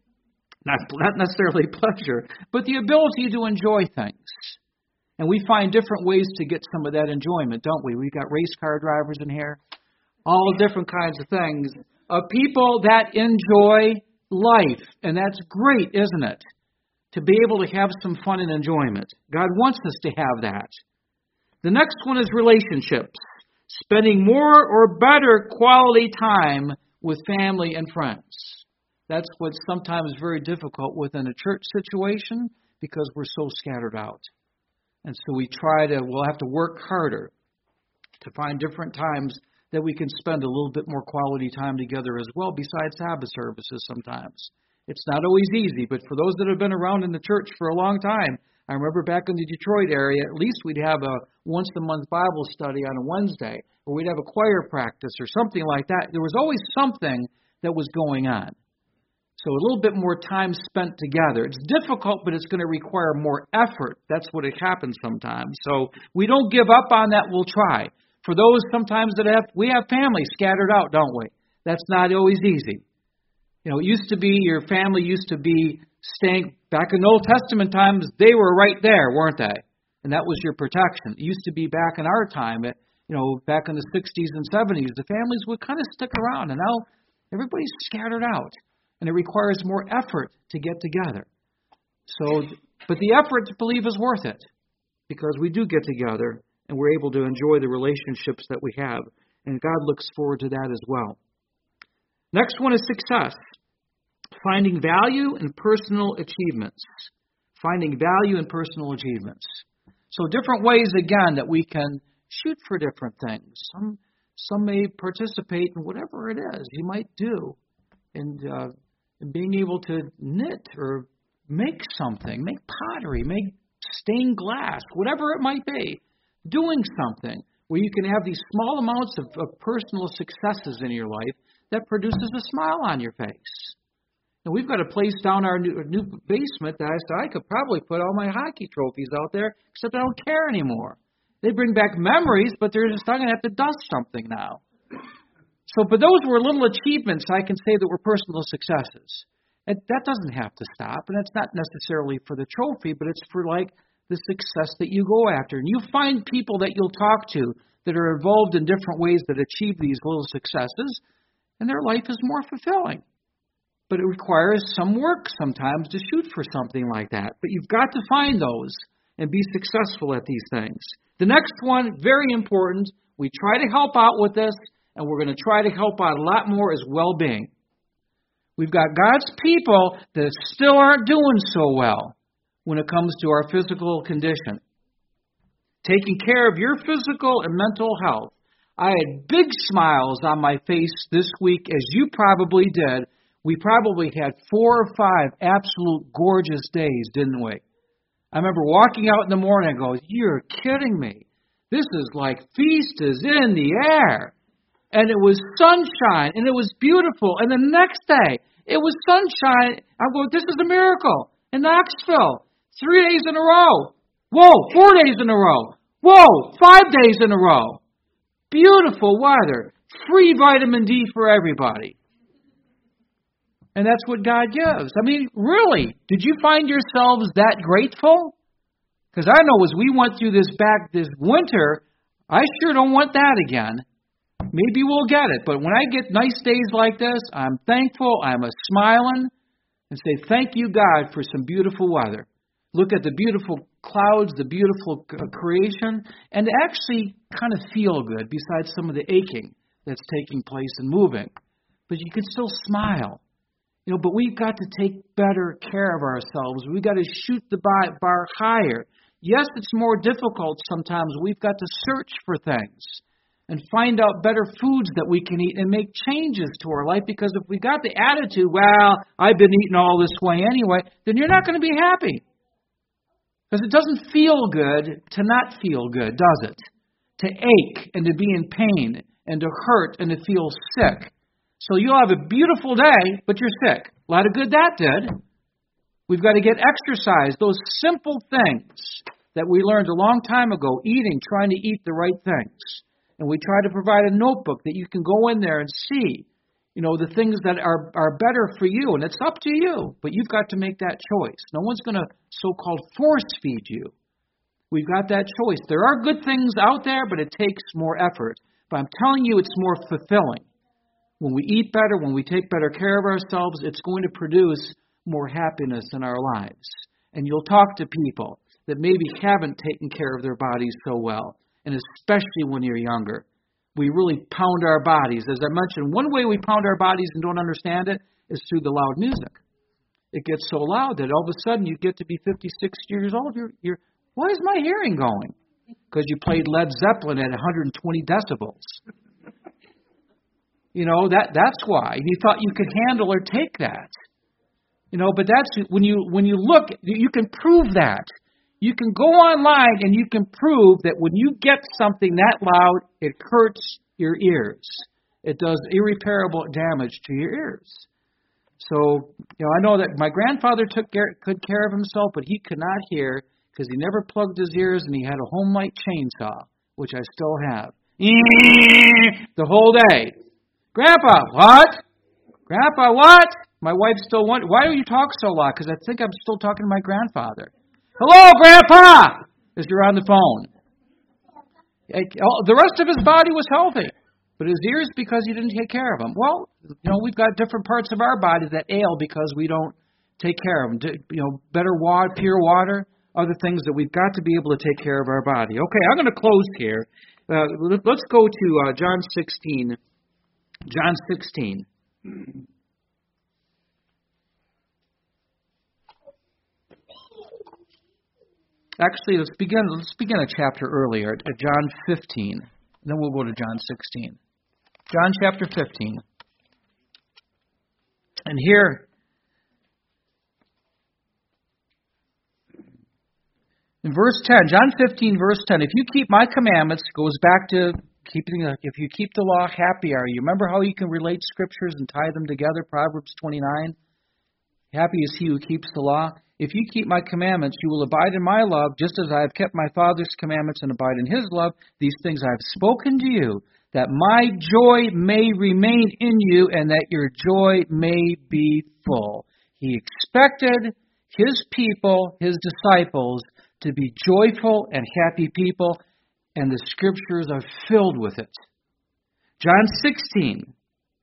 Not, not necessarily pleasure, but the ability to enjoy things. And we find different ways to get some of that enjoyment, don't we? We've got race car drivers in here, all different kinds of things, of people that enjoy life. And that's great, isn't it? To be able to have some fun and enjoyment. God wants us to have that. The next one is relationships. spending more or better quality time with family and friends. That's what's sometimes very difficult within a church situation because we're so scattered out. And so we try to, we'll have to work harder to find different times that we can spend a little bit more quality time together as well, besides Sabbath services sometimes. It's not always easy, but for those that have been around in the church for a long time, I remember back in the Detroit area, at least we'd have a once-a-month Bible study on a Wednesday, or we'd have a choir practice or something like that. There was always something that was going on. So a little bit more time spent together. It's difficult, but it's going to require more effort. That's what it happens sometimes. So we don't give up on that. We'll try. For those sometimes that have, we have families scattered out, don't we? That's not always easy. You know, it used to be, your family used to be staying, back in Old Testament times, they were right there, weren't they? And that was your protection. It used to be back in our time, it, you know, back in the sixties and seventies, the families would kind of stick around, and now everybody's scattered out, and it requires more effort to get together. So, but the effort to believe is worth it, because we do get together, and we're able to enjoy the relationships that we have, and God looks forward to that as well. Next one is success. Finding value in personal achievements. Finding value in personal achievements. So different ways, again, that we can shoot for different things. Some some may participate in whatever it is you might do. And, uh, and being able to knit or make something, make pottery, make stained glass, whatever it might be. Doing something where you can have these small amounts of, of personal successes in your life that produces a smile on your face. And we've got a place down our new, new basement that I said I could probably put all my hockey trophies out there, except I don't care anymore. They bring back memories, but they're just not going to have to dust something now. So, but those were little achievements I can say that were personal successes. And that doesn't have to stop, and that's not necessarily for the trophy, but it's for like the success that you go after. And you find people that you'll talk to that are involved in different ways that achieve these little successes, and their life is more fulfilling. But it requires some work sometimes to shoot for something like that. But you've got to find those and be successful at these things. The next one, very important, we try to help out with this, and we're going to try to help out a lot more, is well-being. We've got God's people that still aren't doing so well when it comes to our physical condition. Taking care of your physical and mental health. I had big smiles on my face this week, as you probably did. We probably had four or five absolute gorgeous days, didn't we? I remember walking out in the morning and going, "You're kidding me. This is like feast is in the air." And it was sunshine, and it was beautiful. And the next day, it was sunshine. I go, "This is a miracle." In Knoxville, three days in a row. Whoa, four days in a row. Whoa, five days in a row. Beautiful weather. Free vitamin D for everybody. And that's what God gives. I mean, really, did you find yourselves that grateful? Because I know as we went through this back this winter, I sure don't want that again. Maybe we'll get it. But when I get nice days like this, I'm thankful. I'm a smiling and say, thank you, God, for some beautiful weather. Look at the beautiful clouds, the beautiful creation, and to actually kind of feel good besides some of the aching that's taking place and moving. But you can still smile. You know, but we've got to take better care of ourselves. We've got to shoot the bar higher. Yes, it's more difficult sometimes. We've got to search for things and find out better foods that we can eat and make changes to our life. Because if we got the attitude, well, I've been eating all this way anyway, then you're not going to be happy. Because it doesn't feel good to not feel good, does it? To ache and to be in pain and to hurt and to feel sick. So you'll have a beautiful day, but you're sick. A lot of good that did. We've got to get exercise. Those simple things that we learned a long time ago, eating, trying to eat the right things. And we try to provide a notebook that you can go in there and see, you know, the things that are, are better for you. And it's up to you, but you've got to make that choice. No one's going to so-called force feed you. We've got that choice. There are good things out there, but it takes more effort. But I'm telling you, it's more fulfilling. When we eat better, when we take better care of ourselves, it's going to produce more happiness in our lives. And you'll talk to people that maybe haven't taken care of their bodies so well, and especially when you're younger. we really pound our bodies. As I mentioned, one way we pound our bodies and don't understand it is through the loud music. It gets so loud that all of a sudden you get to be fifty-six years old. You're, you're, why is my hearing going? Because you played Led Zeppelin at one hundred twenty decibels. You know, that that's why. You thought you could handle or take that. You know, but that's when you when you look, you can prove that. You can go online and you can prove that when you get something that loud, it hurts your ears. It does irreparable damage to your ears. So, you know, I know that my grandfather took care, good care of himself, but he could not hear because he never plugged his ears and he had a home light chainsaw, which I still have. The whole day. Grandpa, what? Grandpa, what? My wife still wonders, why do you talk so loud? Because I think I'm still talking to my grandfather. Hello, Grandpa! As you're on the phone. The rest of his body was healthy, but his ears because he didn't take care of them. Well, you know, we've got different parts of our body that ail because we don't take care of them. You know, better water, pure water, other things that we've got to be able to take care of our body. Okay, I'm going to close here. Uh, let's go to uh, John sixteen. John sixteen. Actually, let's begin. Let's begin a chapter earlier at John fifteen. Then we'll go to John sixteen. John chapter fifteen. And here, in verse ten, John fifteen, verse ten. If you keep my commandments, goes back to keeping. If you keep the law, happy are you. Remember how you can relate scriptures and tie them together? Proverbs twenty-nine. Happy is he who keeps the law. If you keep my commandments, you will abide in my love, just as I have kept my Father's commandments and abide in his love. These things I have spoken to you, that my joy may remain in you, and that your joy may be full. He expected his people, his disciples, to be joyful and happy people, and the scriptures are filled with it. John sixteen.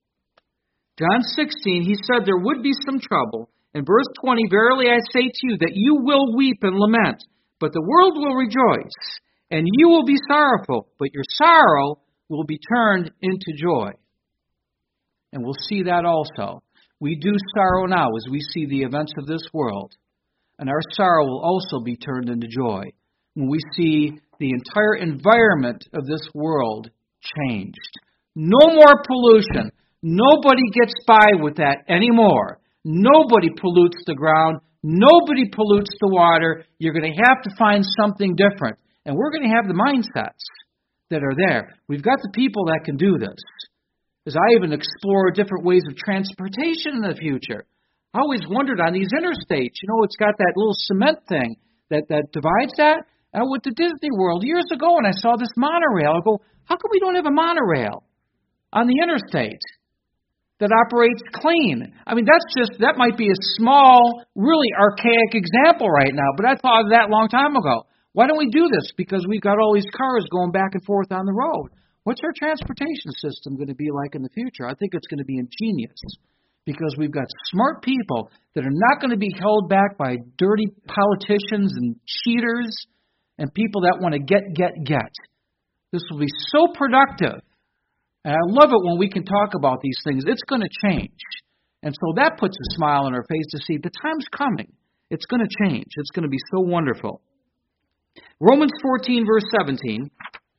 John sixteen, he said there would be some trouble. In verse twenty, verily I say to you that you will weep and lament, but the world will rejoice, and you will be sorrowful, but your sorrow will be turned into joy. And we'll see that also. We do sorrow now as we see the events of this world, and our sorrow will also be turned into joy when we see the entire environment of this world changed. No more pollution. Nobody gets by with that anymore. Nobody pollutes the ground. Nobody pollutes the water. You're going to have to find something different. And we're going to have the mindsets that are there. We've got the people that can do this. As I even explore different ways of transportation in the future, I always wondered on these interstates, you know, it's got that little cement thing that, that divides that. And I went to Disney World years ago and I saw this monorail. I go, how come we don't have a monorail on the interstate that operates clean? I mean, that's just, that might be a small, really archaic example right now, but I thought of that a long time ago. Why don't we do this? Because we've got all these cars going back and forth on the road. What's our transportation system going to be like in the future? I think it's going to be ingenious because we've got smart people that are not going to be held back by dirty politicians and cheaters and people that want to get, get, get. This will be so productive. And I love it when we can talk about these things. It's going to change. And so that puts a smile on our face to see the time's coming. It's going to change. It's going to be so wonderful. Romans fourteen, verse seventeen.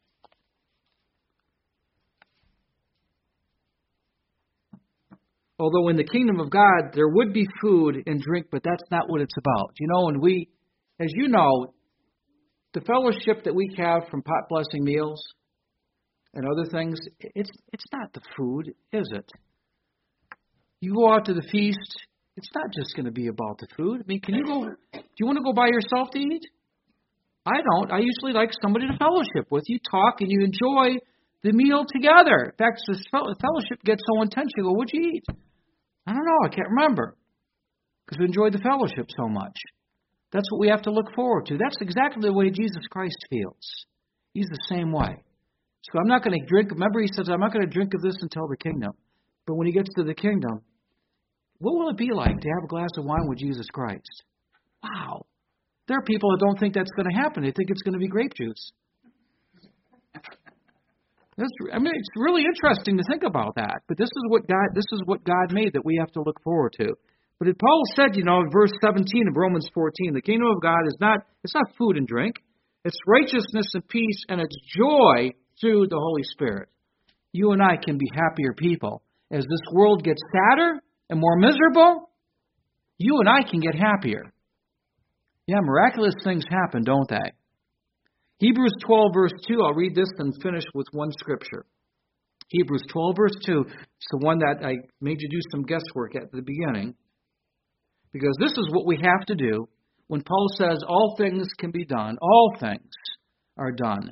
Although in the kingdom of God there would be food and drink, but that's not what it's about. You know, and we, as you know, the fellowship that we have from pot blessing meals and other things, it's it's not the food, is it? You go out to the feast, it's not just going to be about the food. I mean, can you go, do you want to go by yourself to eat? I don't. I usually like somebody to fellowship with. You talk and you enjoy the meal together. In fact, the fellowship gets so intense, you go, what'd you eat? I don't know. I can't remember. Because we enjoyed the fellowship so much. That's what we have to look forward to. That's exactly the way Jesus Christ feels. He's the same way. So I'm not going to drink. Remember, he says, I'm not going to drink of this until the kingdom. But when he gets to the kingdom, what will it be like to have a glass of wine with Jesus Christ? Wow. There are people that don't think that's going to happen. They think it's going to be grape juice. That's, I mean, it's really interesting to think about that. But this is what God, this is what God made that we have to look forward to. But as Paul said, you know, in verse seventeen of Romans fourteen, the kingdom of God is not, it's not food and drink. It's righteousness and peace, and it's joy through the Holy Spirit. You and I can be happier people. As this world gets sadder and more miserable, you and I can get happier. Yeah, miraculous things happen, don't they? Hebrews twelve, verse two, I'll read this and finish with one scripture. Hebrews twelve, verse two, it's the one that I made you do some guesswork at the beginning. Because this is what we have to do when Paul says all things can be done. All things are done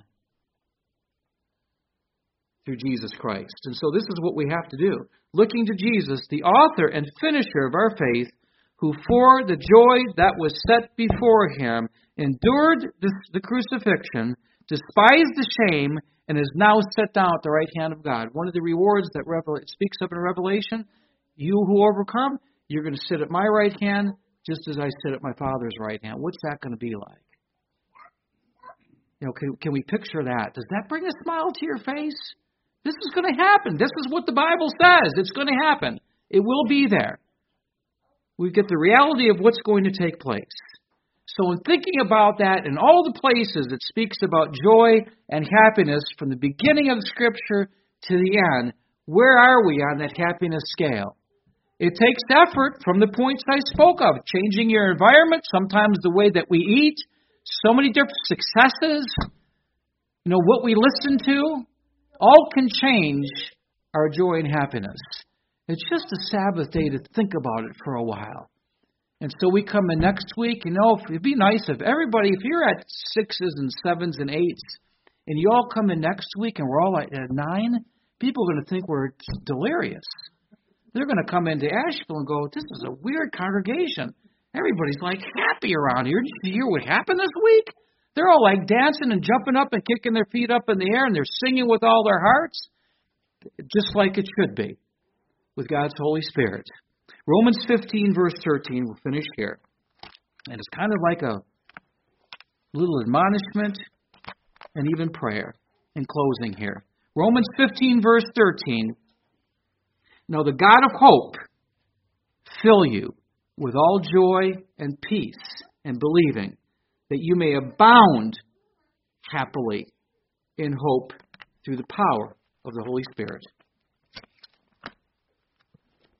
through Jesus Christ. And so this is what we have to do. Looking to Jesus, the author and finisher of our faith, who for the joy that was set before him endured the, the crucifixion, despised the shame, and is now set down at the right hand of God. One of the rewards that Revel- it speaks of in Revelation, you who overcome, you're going to sit at my right hand just as I sit at my Father's right hand. What's that going to be like? You know, can, can we picture that? Does that bring a smile to your face? This is going to happen. This is what the Bible says. It's going to happen. It will be there. We get the reality of what's going to take place. So in thinking about that in all the places it speaks about joy and happiness from the beginning of Scripture to the end, where are we on that happiness scale? It takes effort from the points I spoke of. Changing your environment, sometimes the way that we eat, so many different successes, you know, what we listen to, all can change our joy and happiness. It's just a Sabbath day to think about it for a while. And so we come in next week, you know, it'd be nice if everybody, if you're at sixes and sevens and eights, and you all come in next week and we're all at nine, people are going to think we're delirious. They're going to come into Asheville and go, this is a weird congregation. Everybody's like happy around here. Did you hear what happened this week? They're all like dancing and jumping up and kicking their feet up in the air, and they're singing with all their hearts, just like it should be with God's Holy Spirit. Romans fifteen, verse thirteen, we'll finish here. And it's kind of like a little admonishment and even prayer in closing here. Romans fifteen, verse thirteen. Now the God of hope fill you with all joy and peace and believing, that you may abound happily in hope through the power of the Holy Spirit.